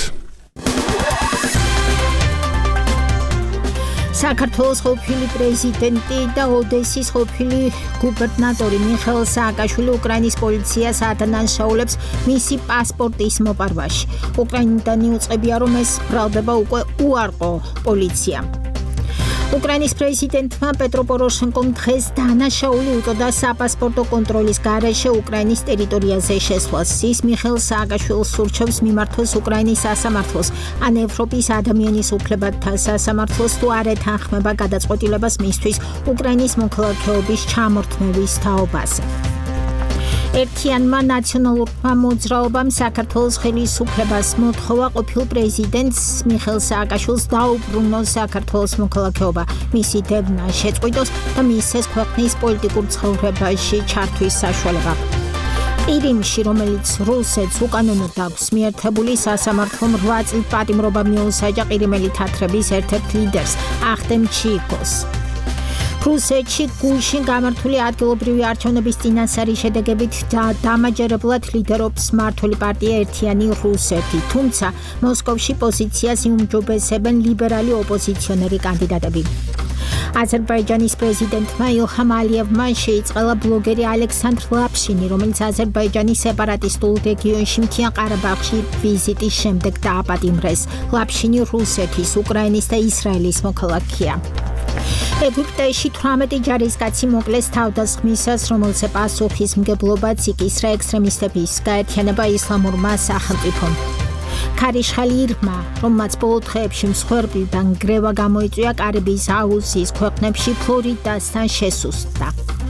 საქართველოს ყოფილი პრეზიდენტი და ოდესის ყოფილი გუბერნატორი მიხეილ სააკაშვილი უკრაინის პოლიციას ადანაშაულებს მისი პასპორტის მოპარვაში. უკრაინიდან იუწყებია, რომ ეს ბრალდება უკვე უარყო პოლიცია. უკრაინის პრეზიდენტმა პეტრო პოროშენკომ დღეს დანაშაული უწოდა საპასპორტო კონტროლის გარეშე უკრაინის ტერიტორიაზე შესვლას. ის მიხეილ სააკაშვილს სურჩევს მიმართოს უკრაინის სასამართლოს, ან ევროპის ადამიანის უფლებათა სასამართლოს, თუ არ ეთანხმება გადაწყვეტილებას მისთვის უკრაინის მოქალაქეობის ჩამორთმევის თაობაზე. ერთიანმა ნაციონალურმა მოძრაობამ საქართველოს ხელისუფლებას მოთხოვა ყოფილ პრეზიდენტს მიხეილ სააკაშვილს დაუბრუნოს საქართველოს მოქალაქეობა, მისი დევნა შეწყვიტოს და მისცეს ქვეყნის პოლიტიკურ ცხოვრებაში ჩართვის საშუალება. ყირიმში, რომელიც რუსეთს უკანონოდ აქვს მიერთებული სასამართლომ 8 წლით პატიმრობა მიუსაჯა ყირიმელი თათრების ერთ-ერთ ლიდერს, ახტემ ჩიიკოს. რუსეთში გუშინ გამართული ადგილობრივი არჩევნების წინასწარი შედეგებით დამაჯერებლად ლიდერობს მმართველი პარტია ერთიანი რუსეთი, თუმცა მოსკოვში პოზიციას იუმჯობესებენ ლიბერალი ოპოზიციონერი კანდიდატები. აზერბაიჯანის პრეზიდენტმა ილჰამ ალიევმა შეიწყალა ბლოგერი ალექსანდრ ლაფშინი, რომელიც აზერბაიჯანის სეპარატისტულ რეგიონში მთიან ყარაბაღში ვიზიტის შემდეგ დააპატიმრეს. ლაფშინი რუსეთის, უკრაინის და ისრაელის მოქალაქეა. ეგვიპტეში 18 ჯარისკაცი მოკლეს თავდასხმისას, რომელზე პასუხისმგებლობაც იკისრა ექსტრემისტების გაერთიანება ისლამურმა სახელმწიფომ. ქარიშხალი ირმა, რომელმაც ბოლო დღეებში მსხვერპლიდან გრევა გამოიწვია კარიბის აუზის ქვეყნებში ფლორიდასთან შესუსტდა.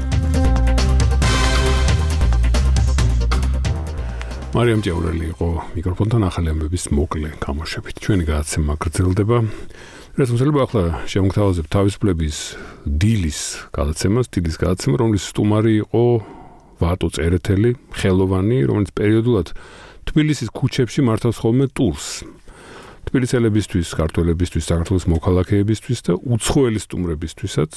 მარიამ ჭეურელი იყო მიკროფონთან ახალი ამბების მოკლე გამოშვებით. ჩვენი გადაცემა გრძელდება. რეზოლუცია ახლა შემოგთავაზებთ თავისუფლების დილის გადაცემას, რომლის სტუმარი იყო ვატო წერეთელი, ხელოვანი, რომელიც პერიოდულად თბილისის ქუჩებში მართავს ხოლმე ტურს. თბილისელებისთვის, ქართველებისთვის, საქართველოს მოქალაქეებისთვის და უცხოელი სტუმრებისთვისაც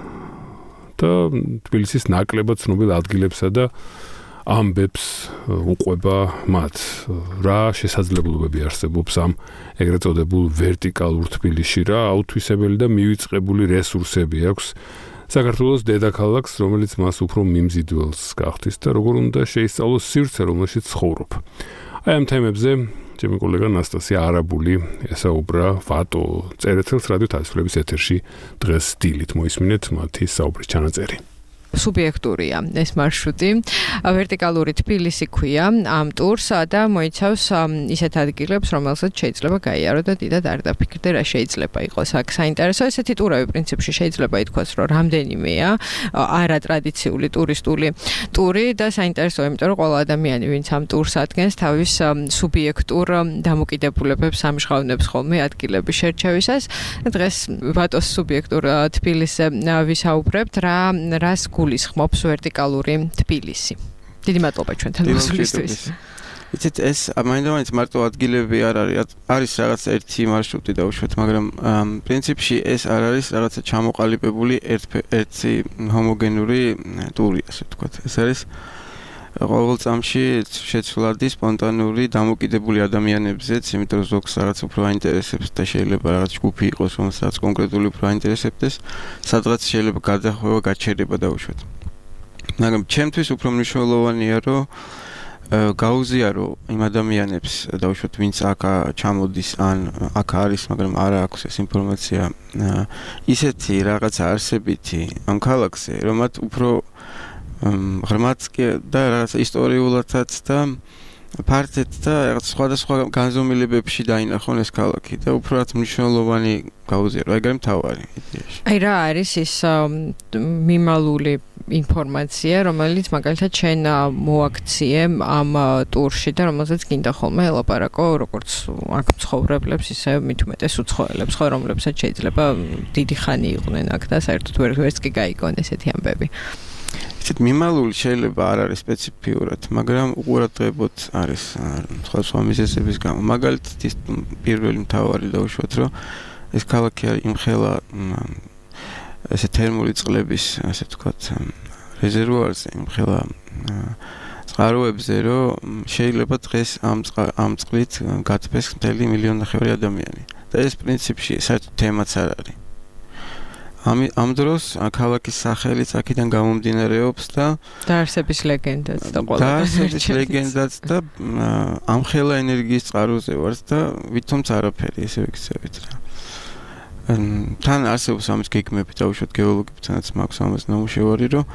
და თბილისის ნაკლებად ცნობილ ადგილებსა და ამბებს უყვება მათ. რა შესაძლებლობები არსებობს ამ ეგრეთ წოდებულ ვერტიკალურ თბილისში, რა აუთვისებელი და მივიწყებული რესურსები აქვს საქართველოს დედაქალაქს, რომელიც მას უფრო მიმზიდველს გახდის და როგორ უნდა შეისწავლოს სივრცე, რომელშიც ცხოვრობ. აი ამ თემებზე ჩემი კოლეგა ნასტასია არაბული ესაუბრა ვატო წერეთელს რადიო თავისუფლების ეთერში დღეს დილით. მოისმინეთ მათი საუბრის ჩანაწერი. სუბიექტურია ეს მარშრუტი. ვერტიკალური თბილისი ქვია ამ ტურს და მოიცავს ისეთ ადგილებს, რომელსაც შეიძლება გაიარო და დიდად არ დაფიქრდე რა შეიძლება იყოს აქ საინტერესო. ესეთი ტურები პრინციპში შეიძლება ითქვას, რომ რამდენიმეა არატრადიციული ტურისტული ტური და საინტერესოა, იმიტომ რომ ყველა ადამიანი, ვინც ამ ტურს ადგენს, თავის სუბიექტურ დამოკიდებულებებს ამჟღავნებს ხოლმე ადგილების შერჩევისას. დღეს ვატოს სუბიექტურ თბილისზე ვისაუბრებთ, რას გულისხმობს ვერტიკალური თბილისი. დიდი მადლობა ჩვენთან მოსვლისთვის. იცით, ეს მაინდამაინც მარტო ადგილები არ არის რაღაც ერთი მარშრუტი დაუშვათ, მაგრამ პრინციპში ეს არ არის რაღაცა ჩამოყალიბებული ერთი ჰომოგენური ტური, ასე ვთქვათ. ეს არის ყოველ წამში შეცვლადი სპონტანური დამოკიდებული ადამიანებზეც, იმიტომ რომ ზოგს რაღაც უფრო აინტერესებს და შეიძლება რაღაც ჯგუფი იყოს, რომელსაც კონკრეტული უფრო აინტერესებდეს, სადღაც შეიძლება გადახვევა, გაჩერება დაუშვათ. მაგრამ ჩემთვის უფრო მნიშვნელოვანია, რომ გაუზიარო იმ ადამიანებს დაუშვათ, ვინც აქ ჩამოდის ან აქ არის, მაგრამ არ აქვს ეს ინფორმაცია, ისეთი რაღაცა არსებითი ამ ქალაქზე, რომ მათ უფრო ღრმაც და რაღაც ისტორიულადაც და ფართედ და რაღაც სხვადასხვა განზომილებებში დაინახონ ეს ქალაქი და უფრო რაც მნიშვნელოვანი გაუზიარო, ეგრე მთავარი იდეაში. აი რა არის ის მიმალული ინფორმაცია, რომელიც მაგალითად შენ მოაქციე ამ ტურში და რომელზეც გინდა ხოლმე ელაპარაკო როგორც აქ მცხოვრებლებს, ისე მით უმეტეს უცხოელებს, ხო, რომლებსაც შეიძლება დიდი ხანი იყვნენ აქ და საერთოდ ვერც კი გაიგონ ესეთი ამბები. ისეთ მიმალული შეიძლება არ არის სპეციფიურად, მაგრამ უყურადღებოდ არის სხვა მიზეზების გამო. მაგალითად ის პირველი მთავარი დაუშვათ, რომ ეს ქალაქი იმხელა ესე თერმული წყლების, ასე ვთქვათ, რეზერვუარზე, იმხელა წყაროებზე, რომ შეიძლება დღეს ამ წყლით გათბეს მთელი 1.5 მილიონი ადამიანი. და ეს პრინციპში საერთოდ თემაც არ არის. ამ დროს ქალაქის სახელიც აქედან გამომდინარეობს და დაარსების ლეგენდაც და და ამხელა ენერგიის წყაროზე ვართ და ვითომც არაფერი ესე ვიქცევით რა. თან არსებობს ამის გეგმები დაუშვათ გეოლოგებთანაც მაქვს ამას ნამუშევარი, რომ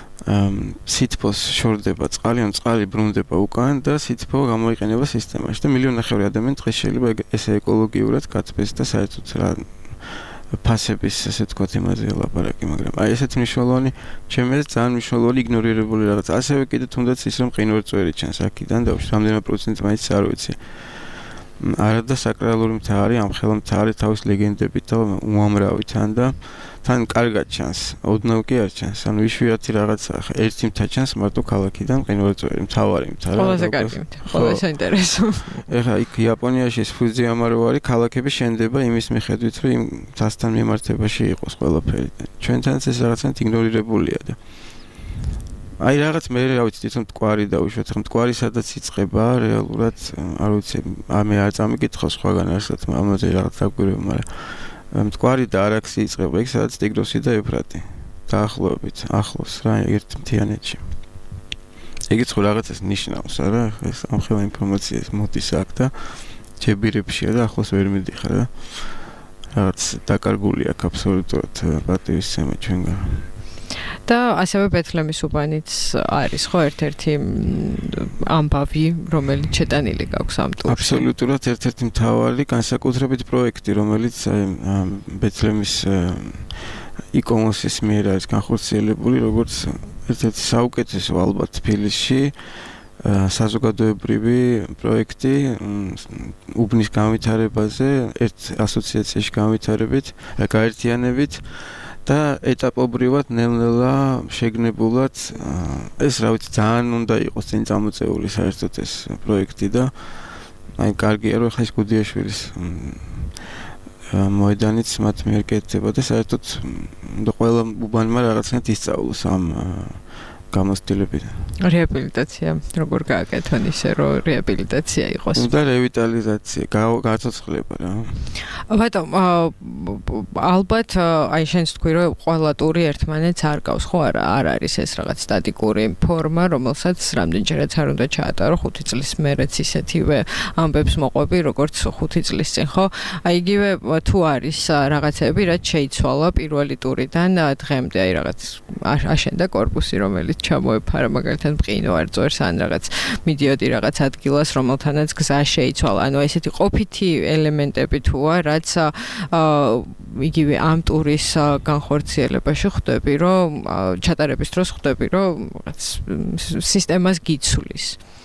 სითბოს შორდება წყალი, ან წყალი ბრუნდება უკან და სითბო გამოიყენება სისტემაში და 1.5 მილიონი ადამიანი დღეს შეიძლება ესე ეკოლოგიურად გაწბეს და საერთოდ რა ფასების ასე ვთქვათ იმაზე ლაპარაკი, მაგრამ აი ესეთ მნიშვნელოვანი ჩემს ძალიან მნიშვნელოვანი იგნორირებული რაღაც. ასევე კიდე თუნდაც ის რომ ყინვარწვერი ჩანს აქიდან და რამდენიმე პროცენტი მაინც არ ვიცი. არადა საკრალური მთავარი, ამ ხელა მთავარი თავის ლეგენდებით და უამრავითან და თან კარგად ჩანს. ოდნავ კი არ ჩანს. ანუ იშვიათი რაღაცა ერთი მთა ჩანს მარტო ქალაქიდან ყინვარწვერი მთავარი მთა რა. ყველაზე კარგი მთა, ყველაზე საინტერესო. ეხლა იქ იაპონიაში ფუძიამარო არის ქალაქები შენდება იმის მიხედვით, რომ იმ მთასთან მიმართებაში იყოს ყველაფერი. ჩვენთანაც ეს რაღაცა იგნორირებულია და აი რაღაც მე რა ვიცი თვითონ მტკვარი დავუშვათ, ხომ მტკვარი სადაც იწყება რეალურად არ ვიცი, მე არ წამიკითხავ სხვაგან არსად ამაზე რაღაც დაგვირება, მაგრამ მტკვარი და არაქსი იწყება იქ სადაც ტიგროსი და ეფრატი დაახლოებით ახლოს რა ერთ მთიანეთში. ეგიც ხო რაღაცას ნიშნავს არა, ეს ამ ხელა ინფორმაცია მოდის აქ და ჯებირებშია და ახლოს ვერ მიდიხარ და რაღაც დაკარგული აქ აბსოლუტურად პატივისცემა ჩვენგან. და ასევე ბეთლემის უბანიც არის ხო ერთ-ერთი ამბავი, რომელიც შეტანილი გაქვს ამ ტურში. აბსოლუტურად ერთ-ერთი მთავარი განსაკუთრებით პროექტი, რომელიც ბეთლემის იკონოსის მიერ არის განხორციელებული, როგორც ერთ-ერთი საუკეთესო ალბათ თბილისში საზოგადოებრივი პროექტი უბნის განვითარებაზე, ერთ ასოციაციაში განვითარებით, გაერთიანებით და ეტაპობრივად ნელ-ნელა შეგნებულად ეს რა ვიცი ძალიან უნდა იყოს წინ წამოწეული საერთოდ ეს პროექტი და აი კარგია რომ ხა ის გუდიაშვილის მოედანიც მათ მიერ კეთდება და საერთოდ და ყველა უბანმა რაღაცნაირად ისწავლოს ამ გამოცდილებიდან. რეაბილიტაცია როგორ გააკეთონ ისე რომ რეაბილიტაცია იყოს. და რევიტალიზაცია გაცოცხლება რა. ბატონ ალბათ აი შენს თქვი რომ ყველა ტური ერთმანეთს არ გავს ხო არა არ არის ეს რაღაც სტატიკური ფორმა რომელსაც რამდენჯერაც არ უნდა ჩაატარო 5 წლის მერეც ისეთივე ამბებს მოყვები როგორც 5 წლის წინ ხო აი იგივე თუ არის რაღაცები რაც შეიცვალა პირველი ტურიდან დღემდე აი რაღაც აშენდა კორპუსი რომელიც ჩამოეფარა მაგალითად მყინო არ წვერს ან რაღაც მიდიოდი რაღაც ადგილას რომელთანაც გზა შეიცვალა ანუ ესეთი ყოფითი ელემენტები თუა რაც იგივე ამ ტურის განხორციელებაში ხვდები რომ ჩატარების დროს ხვდები რომ რაღაც სისტემას გიცვლის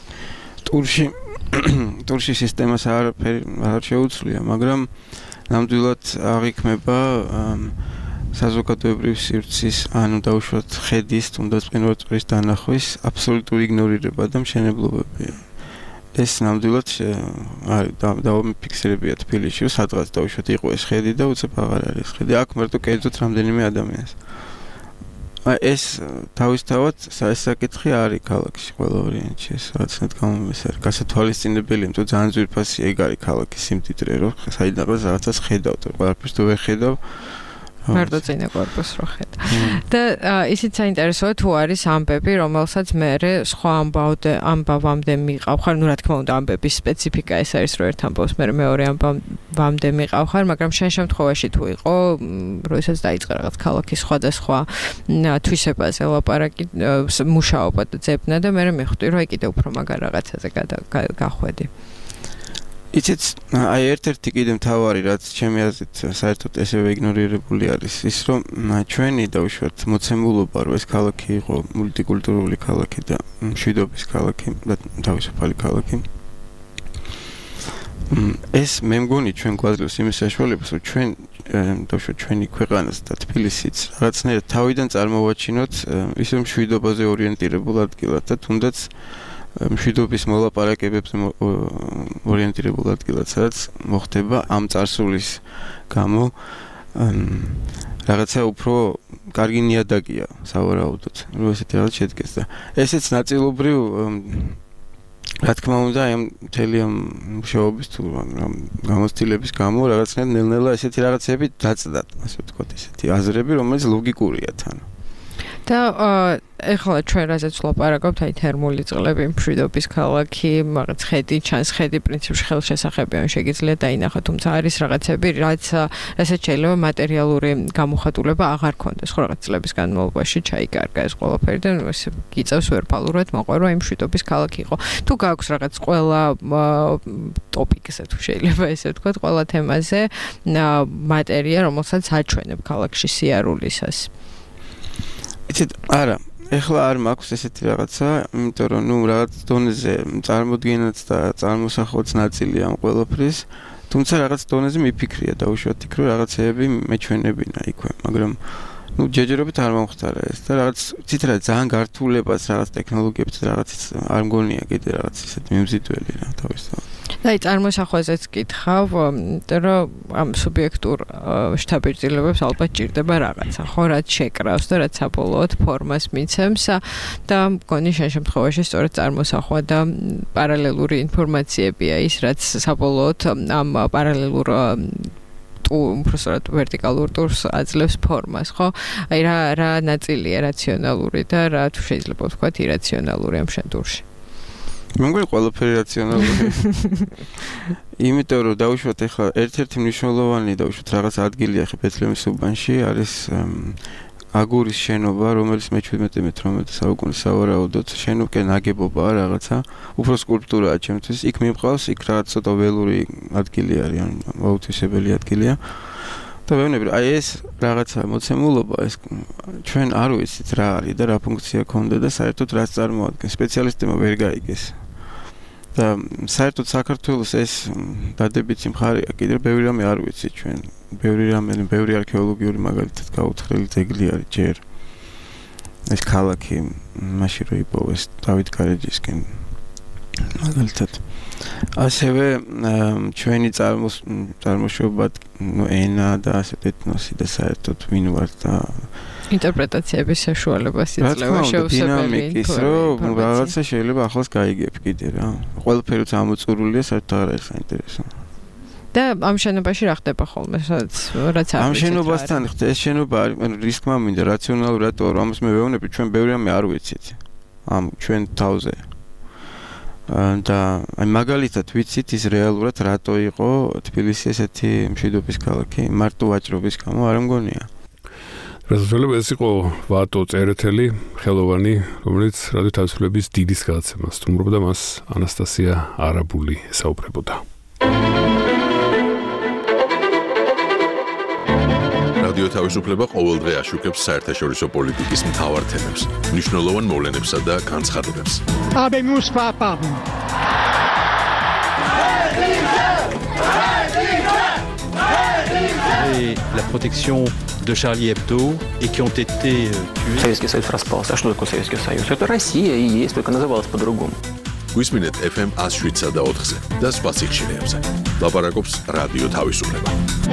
ტურში სისტემას არ შეუცვლია მაგრამ ნამდვილად აღიქმება საზოგადოებრივი სივრცის ანუ დაუშვათ ხედის თუნდაც ყინვარწვერის დანახვის აბსოლუტური იგნორირება და მშენებლობებია ეს ნამდვილად დავაფიქსირებია თბილისში რომ სადღაც დაუშვათ იყო ეს ხედი და უცებ აღარ არის ხედი აქ მარტო კერძოდ რამდენიმე ადამიანს ეს თავისთავად საკითხი არის ქალაქში ყველა ვარიანტში ეს რაღაცნაირად გამომესარ გასათვალისწინებელია თუ ძალიან ძვირფასია ეგ არის ქალაქის სიმდიდრე რომ საიდანაც რაღაცას ხედავ და ყველაფერს თუ ვერ ხედავ მარტო წინა კორპუსს რო ხედა. და ისიც საინტერესოა თუ არის ამბები, რომელსაც მე სხვა ამბავამდე მიყავ ხარ, ну რა თქმა უნდა ამბების სპეციფიკა ეს არის რომ ერთ ამბავს მე მეორე ამბავამდე მიყავ ხარ, მაგრამ შენ შემთხვევაში თუ იყო, როდესაც დაიწყე რაღაც ქალაქის სხვადასხვა თვისებაზე ლაპარაკი, მუშაობა და ძებნა და მე მეხვდი რომ აი კიდე უფრო მაგარ რაღაცაზე გახვედი. იცით, აი ერთ-ერთი კიდე მთავარი რაც ჩემი აზრით საერთოდ ესევე იგნორირებული არის ის რომ ჩვენი დაუშვათ მოცემულობა რომ ეს ქალაქი იყო მულტიკულტურული ქალაქი და მშვიდობის ქალაქი და თავისუფალი ქალაქი ეს მე მგონი ჩვენ გვაძლევს იმის საშუალებას რომ ჩვენ დაუშვათ ჩვენი ქვეყანას და თბილისიც რაღაცნაირად თავიდან წარმოვაჩინოთ ისე მშვიდობაზე ორიენტირებულ ადგილად და თუნდაც მშვიდობის მოლაპარაკებებზე ორიენტირებულ ადგილად, სადაც მოხდება ამ წარსულის გამო რაღაცა უფრო კარგი ნიადაგია სავარაუდოდ, რომ ესეთი რაღაც შედგეს და ესეც ნაწილობრივ რა თქმა უნდა ამ მთელი ამ მუშაობის თუ გამოცდილების გამო რაღაცნაირად ნელ-ნელა ესეთი რაღაცები დაწდა, ასე ვთქვათ, ესეთი აზრები, რომელიც ლოგიკურია თან. და ეხლა ჩვენ რაზეც ვლაპარაკობთ, აი თერმული წყლები, მშვიდობის ქალაქი, რაღაც ხედი, ჩანს ხედი პრინციპში ხელშესახებიან შეგიძლია დაინახოთ, თუმცა არის რაღაცები, რასაც შეიძლება მატერიალური გამოხატულება აღარ ქონდეს, ხო რაღაც წლების განმავლობაში ჩაიკარგა ეს ყველაფერი და ნუ ესე გიწევს ვერბალურად მოყვება იმ მშვიდობის ქალაქი იყო. თუ გაქვს რაღაც ყველა ტოპიკზე თუ შეიძლება ესე ვთქვათ, ყველა თემაზე მატერია, რომელსაც აჩვენებ ქალაქში სიარულისას. იცით, არა ეხლა არ მაქვს ესეთი რაღაცა, იმიტომ რომ ნუ რაღაც დონეზე წარმოდგენაც და წარმოსახვაც ნაწილი ამ ყველაფრის, თუმცა რაღაც დონეზე მიფიქრია დაუშვათ იქ რომ რაღაცეები მეჩვენებინა იქვე, მაგრამ ნუ ჯერჯერობით არ მომხდარა ეს და რაღაც ცით რა ძალიან გართულებას რაღაც ტექნოლოგიებს რაღაცის არ მგონია კიდე რაღაც ისეთი მიმზიდველი რა თავისთავად. და აი წარმოსახვაზეც გითხავ, იმიტომ რომ ამ სუბიექტურ შთაბეჭდილებებს ალბათ ჭირდება რაღაცა, ხო, რაც შეკრავს და რაც საბოლოოდ ფორმას მიცემს და მგონი შენ შემთხვევაში სწორედ წარმოსახვა და პარალელური ინფორმაციებია ის, რაც საბოლოოდ ამ პარალელურ უბრალოდ ვერტიკალურ ტურს აძლევს ფორმას, ხო? აი რა ნაწილია რაციონალური და რა თუ შეიძლება ვთქვათ ირაციონალური ამ შენ ტურში. მოგყვი ყველაფერი რაციონალური. იმიტომ რომ დაუშვათ ეხლა ერთ-ერთი მნიშვნელოვანი დაუშვათ რაღაც ადგილი ახლა ბეთლემის უბანში არის აგურის შენობა, რომელიც მე-17-18 საუკუნის სავარაუდოდ შენობა ნაგებობაა რაღაცა, უფრო სკულპტურაა ჩემთვის. იქ მიმყავს, იქ რაღაც ცოტა ველური ადგილი არის, ან მოუთვისებელი ადგილია. და ვეუბნები, აი ეს რაღაცა მოცემულობა, ეს ჩვენ არ ვიცით რა არის და რა ფუნქცია ქონდა და საერთოდ რას წარმოადგენს. სპეციალისტებმა ვერ გაიგეს. და საერთოდ საქართველოს ეს დადებითი მხარეა, კიდევ ბევრი რამე არ ვიცით ჩვენ. ბევრი არქეოლოგიური მაგალითად გაუთხრელი ძეგლი არის ჯერ. ეს ქალაქი მაშინ რო იპოვეს დავით გარეჯისკენ მაგალითად. ასევე ჩვენი წარმოშობა, ენა და ასეთ ეთნოსი და საერთოდ ვინ ვარ და ინტერპრეტაციების საშუალებას იძლევა შეუსაბელი ინფორმის, რომ რაღაცა შეიძლება ახლოს გაიგებ კიდე რა. ყველაფერიც ამოწურულია, საერთოდ არ არის საინტერესო. და ამ შენობაში რა ხდება ხოლმე, რაც არ ამ შენობასთან ხდება, ეს შენობა არის, რისკმა მინდა რაციონალურად რატო, რომ ამას მე ვეუბნები, ჩვენ ბევრი რამე არ ვიცით. ამ ჩვენ თავზე. და აი მაგალითად ვიცით ის რეალურად რატო იყო თბილისი ესეთი მშვიდობის ქალაქი, მარტო ვაჭრობის გამო არ მგონია. რასაძლოა ეს იყო ვატო წერეთელი, ხელოვანი, რომელიც რადიო თავისუფლების დიდის გადაცემას სტუმრობდა, მას ანასტასია არაბული ესაუბრებოდა. რადიო თავისუფლება ყოველდღე აშუქებს საერთაშორისო პოლიტიკის მთავარ თემებს, მნიშვნელოვან მოვლენებსა და განცხადებებს. La protection de Charlie Hebdo et qui ont été tués. Советский Союз распался. А что такое Советский Союз? Это Россия и есть, только называлась по-другому. გვისმინეთ FM 107 და 4-ზე და სხვა სიხშირეებზე. ლაპარაკობს რადიო თავისუფლება.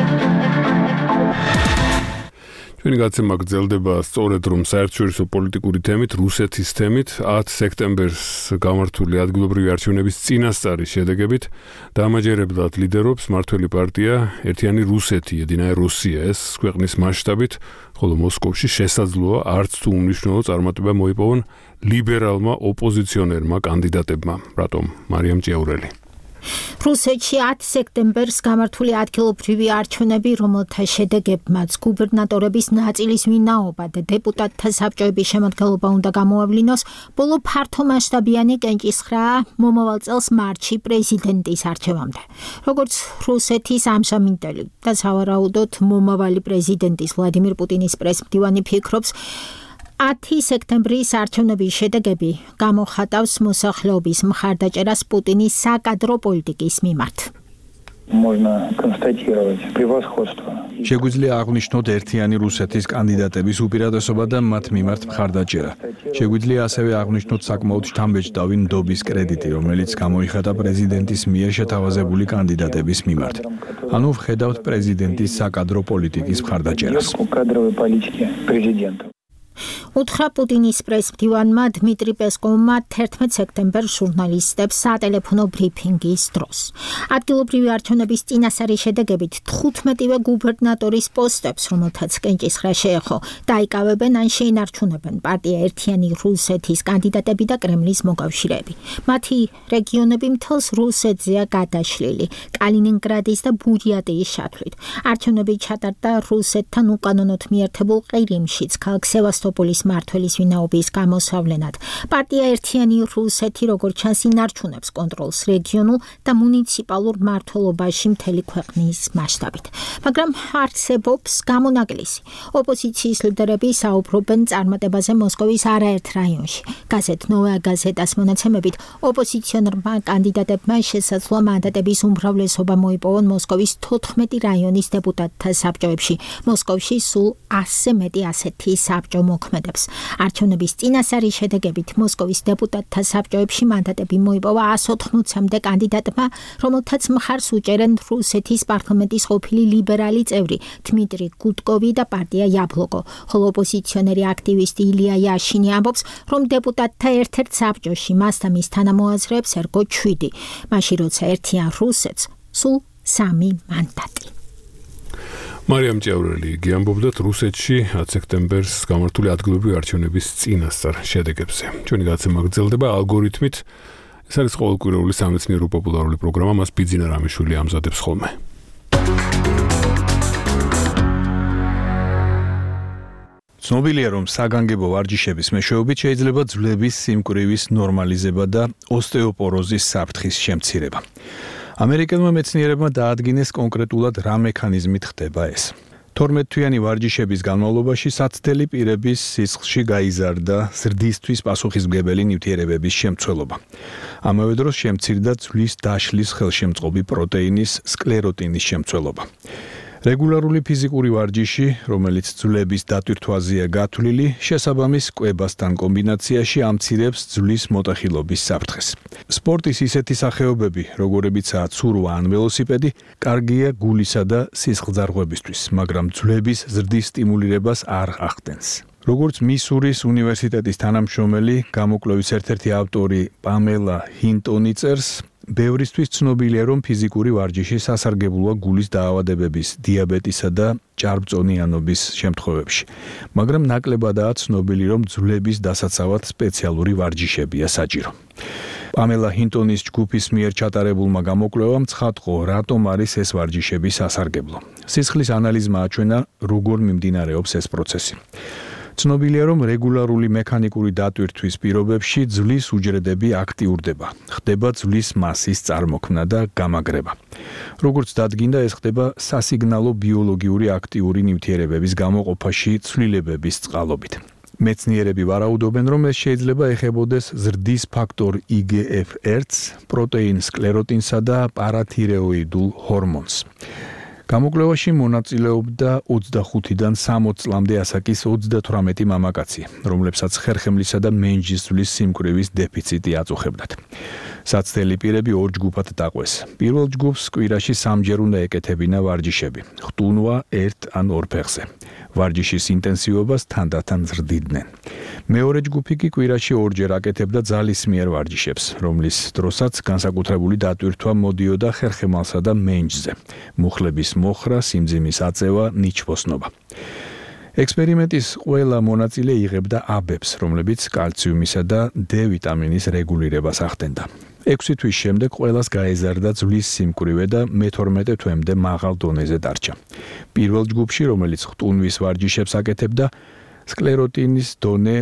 ჩვენი გადაცემა გრძელდება სწორედ რომ საერთაშორისო პოლიტიკური თემით, რუსეთის თემით, 10 სექტემბერს გამართული ადგილობრივი არჩევნების წინასწარის შედეგებით დამაჯერებლად ლიდერობს მმართველი პარტია ერთიანი რუსეთი, Единая Россия, ეს ქვეყნის მასშტაბით, ხოლო მოსკოვში შესაძლოა არც თუ უმნიშვნელო წარმატება მოიპოვონ ლიბერალმა ოპოზიციონერმა კანდიდატებმა. რატომ? მარიამ ჭიაურელი. რუსეთში 10 სექტემბერს გამართული ადგილობრივი არჩევნები, რომელთა შედეგებმაც გუბერნატორების ნაწილის ვინაობა და დეპუტატთა საბჭოების შემადგენლობა უნდა გამოავლინოს, ბოლო ფართომასშტაბიანი კენჭისხრაა მომავალ წელს მარტში პრეზიდენტის არჩევამდე. როგორც რუსეთის ამჟამინდელი და სავარაუდოდ მომავალი პრეზიდენტის ვლადიმირ პუტინის პრესმდივანი ფიქრობს, 10 სექტემბრის არჩევნების შედეგები გამოხატავს მოსახლეობის მხარდაჭერას პუტინის საკადრო პოლიტიკის მიმართ. შეგვიძლია აღვნიშნოთ ერთიანი რუსეთის კანდიდატების უპირატესობა და მათ მიმართ მხარდაჭერა. შეგვიძლია ასევე აღვნიშნოთ საკმაოდ შთამბეჭდავი ნდობის კრედიტი, რომელიც გამოიხატა პრეზიდენტის მიერ შეთავაზებული კანდიდატების მიმართ. ანუ ვხედავთ პრეზიდენტის საკადრო პოლიტიკის მხარდაჭერას. უთხრა პუტინის პრესმდივანმა დმიტრი პესკოვმა 11 სექტემბერს ჟურნალისტებს სატელეფონო ბრიფინგის დროს. ადგილობრივი არჩევნების წინასწარი შედეგებით 15-ვე გუბერნატორის პოსტებს, რომელთაც კენჭისხრა შეეხო, დაიკავებენ ან შეინარჩუნებენ პარტია ერთიანი რუსეთის კანდიდატები და კრემლის მოკავშირეები. მათი რეგიონები მთელს რუსეთზეა გადაშლილი, კალინინგრადის და ბურიატიის შათვლით. არჩევნები ჩატარდა რუსეთთან უკანონოდ მიერთებულ ყირიმშიც, ქალაქ სევასტოპოლის მმართველის ვინაობის გამოსავლენად. პარტია ერთიანი რუსეთი როგორც ჩანს ინარჩუნებს კონტროლს რეგიონულ და მუნიციპალურ მმართველობაში მთელი ქვეყნის მასშტაბით. მაგრამ არსებობს გამონაკლისი. ოპოზიციის ლიდერები საუბრობენ წარმატებაზე მოსკოვის არაერთ რაიონში. გაზეთ ნოვაია გაზეტას მონაცემებით, ოპოზიციონერმა კანდიდატებმა შესაძლოა მანდატების უმრავლესობა მოიპოვონ მოსკოვის 14 რაიონის დეპუტატთა საბჭოებში. მოსკოვში სულ 100-ზე მეტი ასეთი საბჭო მოქმედებს. არჩევნების წინასწარი შედეგებით მოსკოვის დეპუტატთა საბჭოებში მანდატები მოიპოვა 180-მდე კანდიდატმა, რომელთაც მხარს უჭერენ რუსეთის პარლამენტის ყოფილი ლიბერალი წევრი დმიტრი გუდკოვი და პარტია იაბლოკო, ხოლო ოპოზიციონერი აქტივისტი ილია იაშინი ამბობს, რომ დეპუტატთა ერთ-ერთ საბჭოში მას და მის თანამოაზრეებს ერგო 7, მაშინ როცა ერთიან რუსეთს სულ 3 მანდატი. მარიამ ჭიაურელი გიამბობდათ რუსეთში 10 სექტემბერს გამართული ადგილობრივი არჩევნების წინასწარ შედეგებზე. ჩვენი გადაცემა გრძელდება ალგორითმით. ეს არის ყოველკვირეული სამეცნიერო პოპულარული პროგრამა, მას ბიძინა რამიშვილი ამზადებს ხოლმე. ცნობილია, რომ საგანგებო ვარჯიშების მეშვეობით შეიძლება ძვლების სიმკვრივის ნორმალიზება და ოსტეოპოროზის საფრთხის შემცირება. ამერიკელმა მეცნიერებმა დაადგინეს კონკრეტულად რა მექანიზმით ხდება ეს. 12-თვიანი ვარჯიშების განმავლობაში საცდელი პირების სისხლში გაიზარდა ზრდისთვის პასუხისმგებელი ნივთიერებების შემცველობა. ამავე დროს შემცირდა ძვლის დაშლის ხელშემწყობი პროტეინის სკლეროტინის შემცველობა. რეგულარული ფიზიკური ვარჯიში, რომელიც ძვლების დატვირთვაზეა გათვლილი, შესაბამის კვებასთან კომბინაციაში ამცირებს ძვლის მოტეხილობის საფრთხეს. სპორტის ისეთი სახეობები, როგორებიცაა ცურვა ან ველოსიპედი, კარგია გულისა და სისხლძარღვებისთვის, მაგრამ ძვლების ზრდის სტიმულირებას არ ახდენს. როგორც მისურის უნივერსიტეტის თანამშრომელი, გამოკვლევის ერთ-ერთი ავტორი პამელა ჰინტონი წერს, ბევრისთვის ცნობილია, რომ ფიზიკური ვარჯიში სასარგებლოა გულის დაავადებების, დიაბეტისა და ჭარბწონიანობის შემთხვევებში. მაგრამ ნაკლებადაა ცნობილი, რომ ძვლების დასაცავად სპეციალური ვარჯიშებია საჭირო. პამელა ჰინტონის ჯგუფის მიერ ჩატარებულმა გამოკვლევამ ცხადყო, რატომ არის ეს ვარჯიშები სასარგებლო. სისხლის ანალიზმა აჩვენა, როგორ მიმდინარეობს ეს პროცესი. ცნობილია, რომ რეგულარული მექანიკური დატვირთვის პირობებში ძვლის უჯრედები აქტიურდება, ხდება ძვლის მასის წარმოქმნა და გამაგრება. როგორც დადგინდა, ეს ხდება სასიგნალო ბიოლოგიური აქტიური ნივთიერებების გამოყოფაში ცვლილებების წყალობით. მეცნიერები ვარაუდობენ, რომ ეს შეიძლება ეხებოდეს ზრდის ფაქტორ IGF-1, პროტეინ სკლეროტინსა და პარათირეოიდულ ჰორმონს. გამოკვლევაში მონაწილეობდა 25-დან 60 წლამდე ასაკის 38 მამაკაცი, რომლებსაც ხერხემლისა და მენჯის ძვლის სიმკვრივის დეფიციტი აწუხებდათ. საცდელი პირები ორ ჯგუფად დაყვეს. პირველ ჯგუფს კვირაში 3-ჯერ უნდა ეკეთებინა ვარჯიშები, ხტუნვა 1 ან 2 ფეხზე. ვარჯიშის ინტენსივობას თანდათან ზრდიდნენ. მეორე ჯგუფი კი კვირაში 2-ჯერ აკეთებდა ძალისმიერ ვარჯიშებს, რომლის დროსაც განსაკუთრებული დატვირთვა მოდიოდა ხერხემალსა და მენჯზე. მუხლების მოხრა, სიმძიმის აწევა, ნიჩბოსნობა. ექსპერიმენტის ყველა მონაწილე იღებდა აბებს, რომლებიც კალციუმისა და D ვიტამინის რეგულირებას ახდენდა. 6 თვის შემდეგ ყველას გაეზარდა ძვლის სიმკვრივე და მე-12 თვემდე მაღალ დონეზე დარჩა. პირველ ჯგუფში, რომელიც ხტუნვის ვარჯიშებს აკეთებდა, სკლეროტინის დონე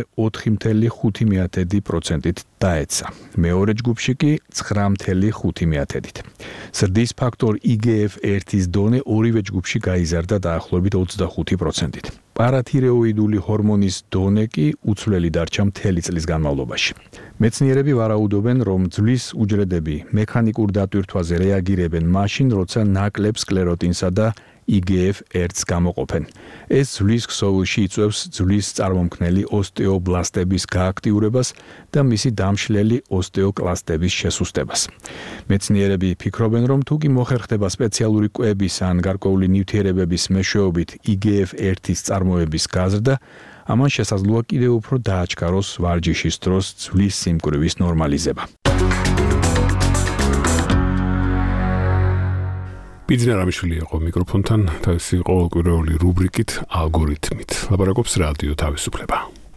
4.5%-ით დაეცა. მეორე ჯგუფში კი 9.5%-ით. ზრდის ფაქტორ IGF-1-ის დონე ორივე ჯგუფში გაიზარდა დაახლოებით 25%-ით. პარათირეოიდული ჰორმონის დონე კი უცვლელი დარჩა მთელი წლის განმავლობაში. მეცნიერები ვარაუდობენ, რომ ძვლის უჯრედები მექანიკურ დატვირთვაზე რეაგირებენ მაშინ, როცა ნაკლებ სკლეროტინსა და IGF-1-ს გამოყოფენ. ეს ძვლის ქსოვილში იწვევს ძვლის წარმომქმნელი ოსტეობლასტების გააქტიურებას და მისი დამშლელი ოსტეოკლასტების შესუსტებას. მეცნიერები ფიქრობენ, რომ თუ კი მოხერხდება სპეციალური კვების ან გარკვეული ნივთიერებების მეშვეობით IGF-1-ის წარმოების გაზრდა, ამან შესაძლოა კიდევ უფრო დააჩქაროს ვარჯიშის დროს ძვლის სიმკვრივის ნორმალიზება. ბიძინა რამიშვილი იყო მიკროფონთან თავისი ყოველკვირეული რუბრიკით ალგორითმით. ლაპარაკობს რადიო თავისუფლება.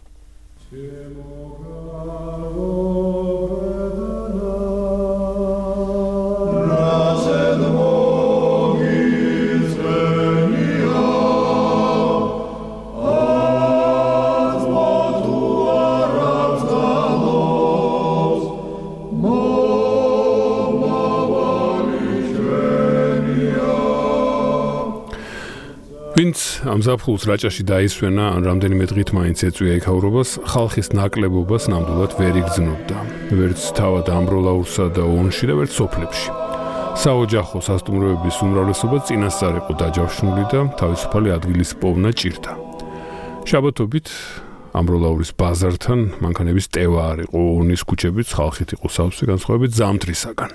ვინც ამ ზაფხულს რაჭაში დაისვენა, ან რამდენიმე დღით მაინც ეწვია იქაურობას, ხალხის ნაკლებობას ნამდვილად ვერ იგრძნობდა. ვერც თავად ამბროლაურსა და ონში და ვერც სოფლებში. საოჯახო სასტუმროების უმრავლესობა წინასწარ იყო დაჯავშნული და თავისუფალი ადგილის პოვნა ჭირდა. შაბათობით ამბროლაურის ბაზართან მანქანების ტევა არ იყო, ონის ქუჩებიც ხალხით იყო სავსე, განსხვავებით ზამთრისაგან.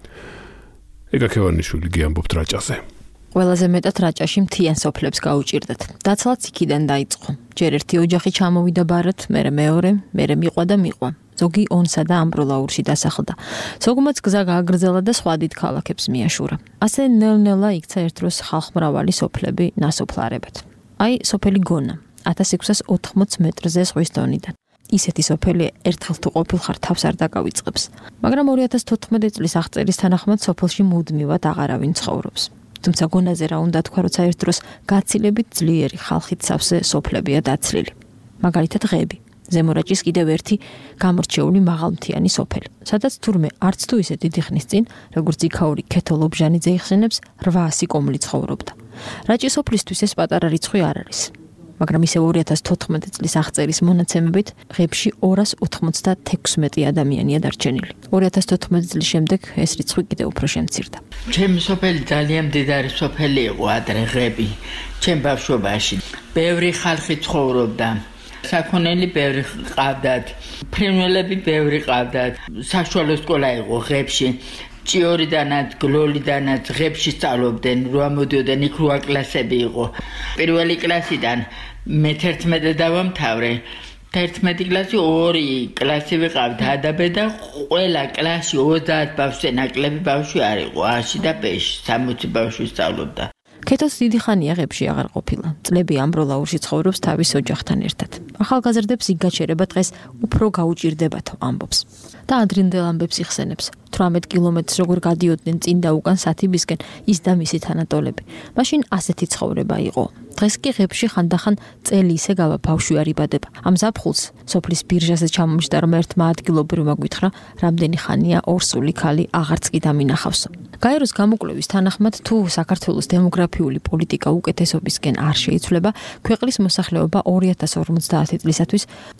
ეგა ქევანიშვილი გიამბობთ რაჭაზე. ყველაზე მეტად რაჭაში მთიან სოფლებს გაუჭირდათ. დაცლაც იქიდან დაიწყო. ჯერ ერთი ოჯახი ჩამოვიდა ბარად, მერე მეორე, მერე მიყვა და მიყვა. ზოგი ონსა და ამბროლაურში დასახლდა. ზოგმაც გზა გააგრძელა და სხვა დიდ ქალაქებს მიაშურა. ასე ნელ-ნელა იქცა ერთ დროს ხალხმრავალი სოფლები ნასოფლარებად. აი, სოფელი გონა, 1680 მეტრზე ზღვის დონიდან. ისეთი სოფელი ერთხელ თუ ყოფილხარ თავს არ დაკავიწყებს. მაგრამ 2014 წლის აღწერის თანახმად სოფელში მუდმივად აღარავინ ცხოვრობს. თუმცა გონაზე რა უნდა თქვა, როცა ერთ დროს გაცილებით ძლიერი ხალხით სავსე სოფლებია დაცლილი. მაგალითად ღები, ზემორაჭის კიდევ ერთი გამორჩეული მაღალმთიანი სოფელი, სადაც თურმე არც თუ ისე დიდი ხნის წინ, როგორც იქაური ქეთო ლობჟანიძე იხსენებს, 800 კომლი ცხოვრობდა. რაჭის სოფლისთვის ეს პატარა რიცხვი არ არის. მაგრამ ისევ 2014 წლის აღწერის მონაცემებით ღებში 296 ადამიანია დარჩენილი. 2014 წლის შემდეგ ეს რიცხვი კიდევ უფრო შემცირდა. ჩემი სოფელი ძალიან მდიდარი სოფელი იყო ადრე ღები. ჩემ ბავშვობაში ბევრი ხალხი ცხოვრობდა. საქონელი ბევრი ყავდათ, ფრინველები ბევრი ყავდათ. საშუალო სკოლა იყო ღებში. ჭიორიდანაც, გლოლიდანაც ღებში სწავლობდნენ, რა მოდიოდნენ, იქ 8 კლასები იყო. პირველი კლასიდან მე 11-ე დავამთავრე. 11 კლასი 2 კლასი ვიყავ დადაბე და ყველა კლასში 30 ბავშვი ნაკლები ბავშვი არ იყო, 100 და 60 ბავშვი სწავლობდა. ქეთოს დიდი ხანია ღებში აღარ ყოფილა. წლები ამბროლაურში ცხოვრობს თავის ოჯახთან ერთად. ახალგაზრდებს იგაჩერება დღეს უფრო გაუჭირდებათო ამბობს. და ადრინდელ ამბებს იხსენებს. 18 კილომეტრს როგორ გადიოდნენ წინ და უკან სათიბისკენ ის და მისი თანატოლები. მაშინ ასეთი ცხოვრება იყო. დღეს კი ღებში ხანდახან წელი ისე გავა ბავშვი არ იბადება. ამ ზაფხულს სოფლის ბირჟაზე ჩამომჯდა რომ ერთმა ადგილობრივმა გვითხრა, რამდენი ხანია ორსული ქალი აღარც კი დამინახავსო. გაეროს გამოკვლევის თანახმად, თუ საქართველოს დემოგრაფიული პოლიტიკა უკეთესობისკენ არ შეიცვლება, ქვეყნის მოსახლეობა 2050 წლისათვის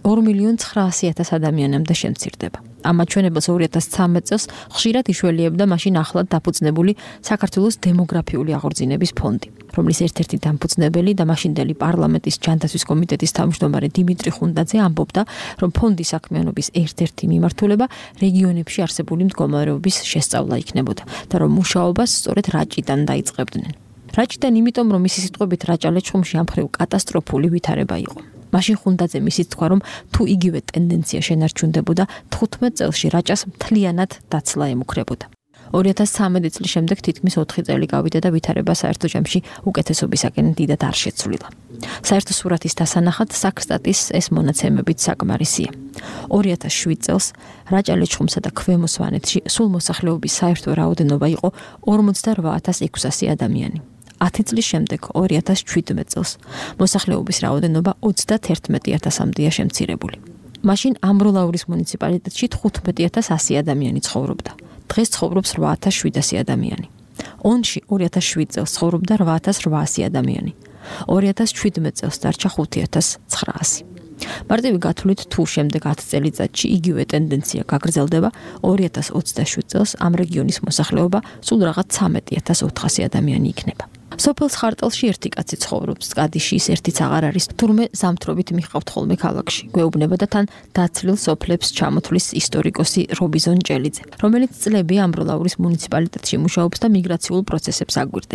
2.900.000 ადამიანამდე შემცირდება. ამ აჩვენებელს 2013 წელს ხშირად იშველიებდა მაშინ ახლად დაფუძნებული საქართველოს დემოგრაფიული აღორძინების ფონდი, რომლის ერთ-ერთი დამფუძნებელი და მაშინდელი პარლამენტის ჯანდაცვის კომიტეტის თავმჯდომარე დიმიტრი ხუნდაძე ამბობდა, რომ ფონდის საქმიანობის ერთ-ერთი მიმართულება რეგიონებში არსებული მდგომარეობის შესწავლა იქნებოდა და რომ მუშაობას სწორედ რაჭიდან დაიწყებდნენ. რაჭიდან იმიტომ, რომ მისი სიტყვებით რაჭა-ლეჩხუმში ამ მხრივ კატასტროფული ვითარება იყო. მაშინ ხუნდაძე მისით თქვა, რომ თუ იგივე ტენდენცია შენარჩუნდებოდა, 15 წელში რაჭას მთლიანად დაცლა ემუქრებოდა. 2013 წლის შემდეგ თითქმის 4 წელი გავიდა და ვითარება საერთო ჯამში უკეთესობისაკენ დიდად არ შეცვლილა. საერთო სურათის დასანახად საქსტატის ეს მონაცემებით საკმარისია. 2007 წელს რაჭა-ლეჩხუმსა და ქვემო სვანეთში სულ მოსახლეობის საერთო რაოდენობა იყო 48,600 ადამიანი. 10 წლის შემდეგ 2017 წელს მოსახლეობის რაოდენობა 31,000-მდეა შემცირებული. მაშინ ამბროლაურის მუნიციპალიტეტში 15,100 ადამიანი ცხოვრობდა. დღეს ცხოვრობს 8,700 ადამიანი. ონში 2007 წელს ცხოვრობდა 8,800 ადამიანი. 2017 წელს დარჩა 5,900. მარტივი გათვლით, თუ შემდეგ 10 წელიწადში იგივე ტენდენცია გაგრძელდება, 2027 წელს ამ რეგიონის მოსახლეობა სულ რაღაც 13,400 ადამიანი იქნება. სოფელს ხარტელში ერთი კაცი ცხოვრობს, კადიში ის ერთიც აღარ არის, თურმე ზამთრობით მიყავთ ხოლმე ქალაქში. გვეუბნება და თან დაცლილ სოფლებს ჩამოთვლის ისტორიკოსი რობიზონ ჭელიძე, რომელიც წლები ამბროლაურის მუნიციპალიტეტში მუშაობს და მიგრაციულ პროცესებს აგვირდება.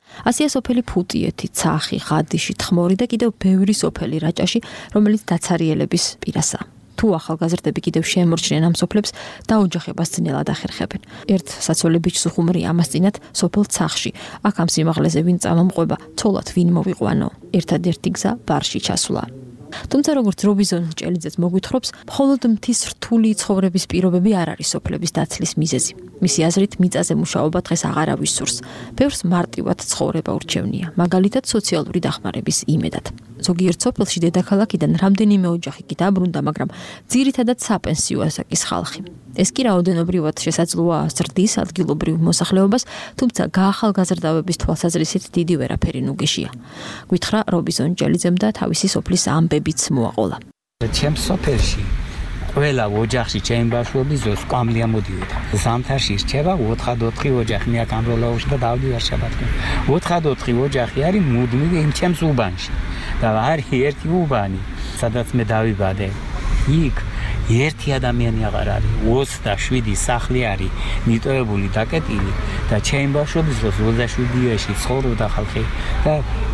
ასია სოფელი ფუტიეთი, ცახი, ღადიში, თხმორი და კიდევ ბევრი სოფელი რაჭაში, რომელიც დაცარიელების პირასაა. თუ ახალგაზრდები კიდევ შეემორჩნენ ამ სოფლებს დაოჯახებას ძნელად ახერხებენ. ერთ საცოლებიჩ სუხუმრი ამას წინათ სოფელ ცახში. აქ ამ სიმაღლეზე ვინ წამომყვება, ცოლად ვინ მოვიყვანო. ერთადერთი გზა ბარში ჩასვლა. თუმცა როგორც რობიზონ ჭელიძეც მოგვითხრობს, მხოლოდ მთის რთული ცხოვრების პირობები არ არის სოფლების დაცლის მიზეზი. მისი აზრით, მიწაზე მუშაობა დღეს აღარ ავისურს. ბევრს მარტივად ცხოვრება ურჩევნია, მაგალითად სოციალური დახმარების იმედად. ზოგიერთ სოფელში დედაქალაქიდან რამდენიმე ოჯახი კი დაბრუნდა, მაგრამ ძირითადად საპენსიო ასაკის ხალხი. ეს კი რაოდენობრივად შესაძლოა ზრდის ადგილობრივ მოსახლეობას, თუმცა გაახალგაზრდავების თვალსაზრისით დიდი ვერაფერი ნუგეშია. გვითხრა რობიზონ ჭელიძემ და თავისი სოფლის ამბებიც მოაყოლა. ჩემს სოფელში ყველა ოჯახში ჩემი ბავშვობის დროს კვამლია მოდიოდა. ზამთარში რჩება 4-4 ოჯახი, მე აქ ამროლაუში და დავდივარ შაბათში. 4-4 ოჯახი არის მუდმივი იმ ჩემს უბანში. და არის ერთი უბანი, სადაც მე დავიბადე. იქ ერთი ადამიანი აღარ არის, 27 სახლი არის მიტოვებული, დაკეტილი და ჩემი ბავშვობის დროს 27-ში ცხოვრობდა ხალხი და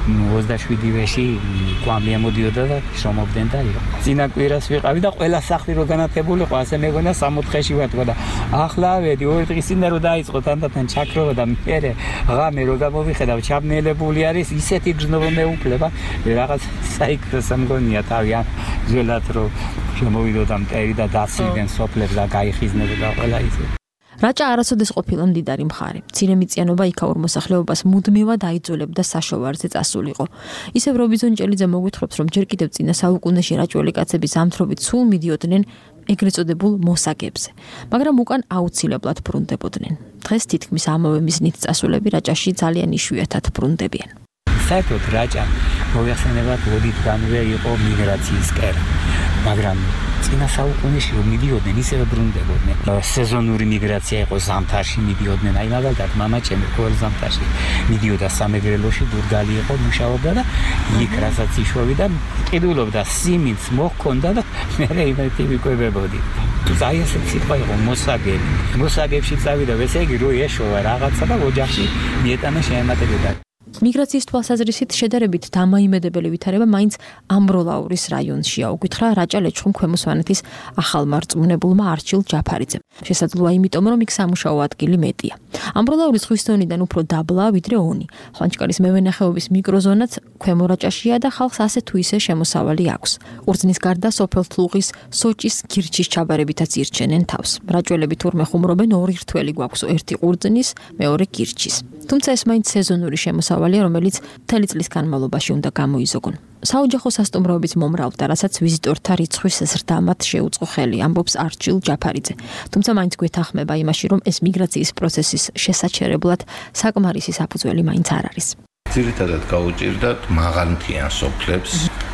27-ში კვამლია მოდიოდა და შრომობდნენ და იყო. წინა კვირას ვიყავი და ყველა სახლი რო განათებული ყო, ასე მეგონა 64-ში ვატყო და ახლა ავედი 2 დღის წინ რო დაიწყო თანდათან ჩაქროვა და მე ღამე რო გამოვიხედავ ჩაბნელებული არის ისეთი გზნობა მეუფლება რაღაც საიქროს ამგონია თავი ან ძველად რო შემოვიდოდა მტერი და დაცვიდნენ სოფლებს და გაიხიზნებოდა ყველა ისე. რაჭა არასოდეს ყოფილა მდიდარი მხარე. მცირე მიწიანობა იქაურ მოსახლეობას მუდმივად აიძულებდა საშოვარზე წასულიყო. ისევ რობიზონ ჭელიძე მოგვითხრობს, რომ ჯერ კიდევ წინა საუკუნეში რაჭველი კაცები ზამთრობით სულ მიდიოდნენ ეგრეთ წოდებულ მოსაგებზე, მაგრამ უკან აუცილებლად ბრუნდებოდნენ. დღეს თითქმის ამავე მიზნით წასულები რაჭაში ძალიან იშვიათად ბრუნდებიან. საერთოდ რაჭა მოიხსენება ოდითგანვე იყო მიგრაციის კერა, მაგრამ წინა საუკუნეში რომ მიდიოდნენ ისევე ბრუნდებოდნენ. სეზონური მიგრაცია იყო, ზამთარში მიდიოდნენ, აი მაგალითად მამაჩემი ყოველ ზამთარში მიდიოდა სამეგრელოში, დურგალი იყო, მუშაობდა და იქ რასაც იშვებდა, ყიდულობდა სიმინდს მოჰქონდა და მე იმეთი ვიკვებებოდი. აი ესე სიტყვა იყო მოსაგები. მოსაგებში წავიდა, ესე იგი რო ეშოვა რაღაცა და ოჯახში მიეტანა შეემატებოდა. მიგრაციის თვალსაზრისით შედარებით დამაიმედებელი ვითარება მაინც ამბროლაურის რაიონშია, უგითხრა რაჭა ლეჩხუმ ქვემო სვანეთის ახალმარწმუნებულმა არჩილ ჯაფარიძემ. შესაძლოა იმიტომ, რომ იქ სამუშაო ადგილი მეტია. ამბროლაურის ზღვის დონიდან უფრო დაბლა, ვიდრე ონი. ხვანჭკარის მევენახეობის მიკროზონაც ქვემო რაჭაშია და ხალხს ასე თუ ისე შემოსავალი აქვს. ურძნის გარდა სოფელ თლუღის, სოჭის, გირჩის ჩაბარებითაც ირჩენენ თავს. რაჭველები თურმე ხუმრობენ ორი რთველი გვაქვს, ერთი ურძნის, მეორე გირჩის. თუმცა ეს მაინც სეზონური შემოსავალია, რომელიც მთელი წლის განმავლობაში უნდა გამოიზოგონ. საოჯახო სასტუმროების მომრავლდა, რასაც ვიზიტორთა რიცხვის ზრდამად შეუწყო ხელი, ამბობს არჩილ ჯაფარიძე. თუმცა მაინც გვეთანხმება იმაში, რომ ეს მიგრაციის პროცესის შესაჩერებლად საკმარისი საფუძველი მაინც არ არის. ძირითადად გაუჭირდათ მაღალმთიან სოფლებს,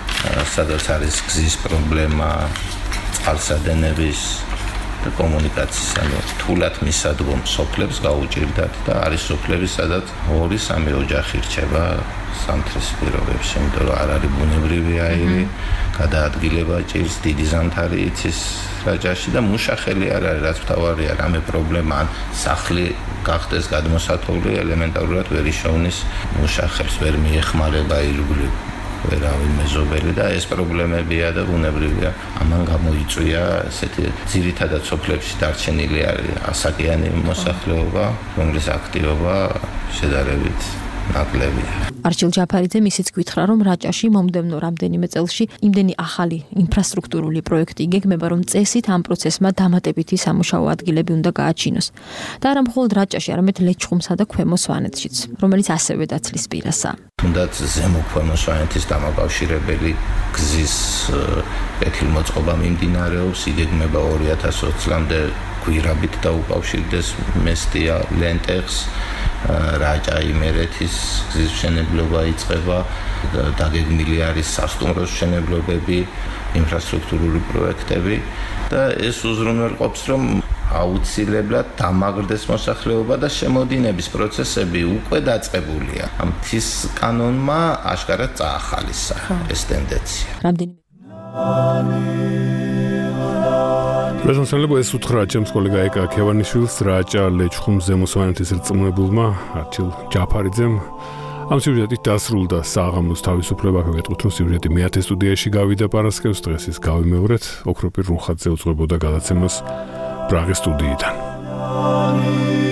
სადაც არის გზის პრობლემა, წყალსადენების და კომუნიკაციის, ანუ რთულად მისადგომ სოფლებს გაუჭირდათ და არის სოფლები, სადაც 2-3 ოჯახი რჩება ზამთრის პირობებში, იმიტომ რომ არ არის ბუნებრივი აირი, გადაადგილება ჭირს, დიდი ზამთარი იცის რაჭაში და მუშახელი არ არის, რაც მთავარია, რამე პრობლემა ან სახლი გახდეს გადმოსათოვლი, ელემენტარულად ვერ იშოვნის მუშახელს, ვერ მიეხმარება ირგვლივ ვერავინ მეზობელი და ეს პრობლემებია და ბუნებრივია. ამან გამოიწვია ესეთი ძირითადად სოფლებში დარჩენილი არის ასაკიანი მოსახლეობა, რომლის აქტივობა შედარებით ნაკლებია. არჩილ ჯაფარიძე ისიც გითხრა, რომ რაჭაში მომდევნო რამდენიმე წელში იმდენი ახალი ინფრასტრუქტურული პროექტი იგეგმება, რომ წესით ამ პროცესმა დამატებითი სამუშაო ადგილები უნდა გააჩინოს. და არა მხოლოდ რაჭაში, არამედ ლეჩხუმსა და ქვემო სვანეთშიც, რომელიც ასევე დაცლის პირასაა. თუნდაც ზემო ქვემო სვანეთის დამაკავშირებელი გზის კეთილმოწყობა მიმდინარეობს, იგეგმება 2020 წლამდე გვირაბით დაუკავშირდეს მესტია ლენტეხს, რაჭა იმერეთის გზის მშენებლობა იწყება, დაგეგმილი არის სასტუმროს მშენებლობები, ინფრასტრუქტურული პროექტები და ეს უზრუნველყოფს, რომ აუცილებლად დამაგრდეს მოსახლეობა და შემოდინების პროცესები უკვე დაწყებულია. ამ თის კანონმა აშკარად წაახალისა ეს ტენდენცია. პრეზიდენტებო ეს უთხრა ჩემს კოლეგა ეკა ქევანიშვილს, რაჭა ლეჩხუმ ზემო სვანეთის რწმუნებულმა არჩილ ჯაფარიძემ. ამ სიუჟეტით დასრულდა საღამოს თავისუფლება, გეტყვით რომ სიუჟეტი მე-10 სტუდიაში გავიდა პარასკევს, დღეს ის გავიმეორეთ, ოქროპირ რუხაძე უძღვებოდა გადაცემას პრაღის სტუდიიდან.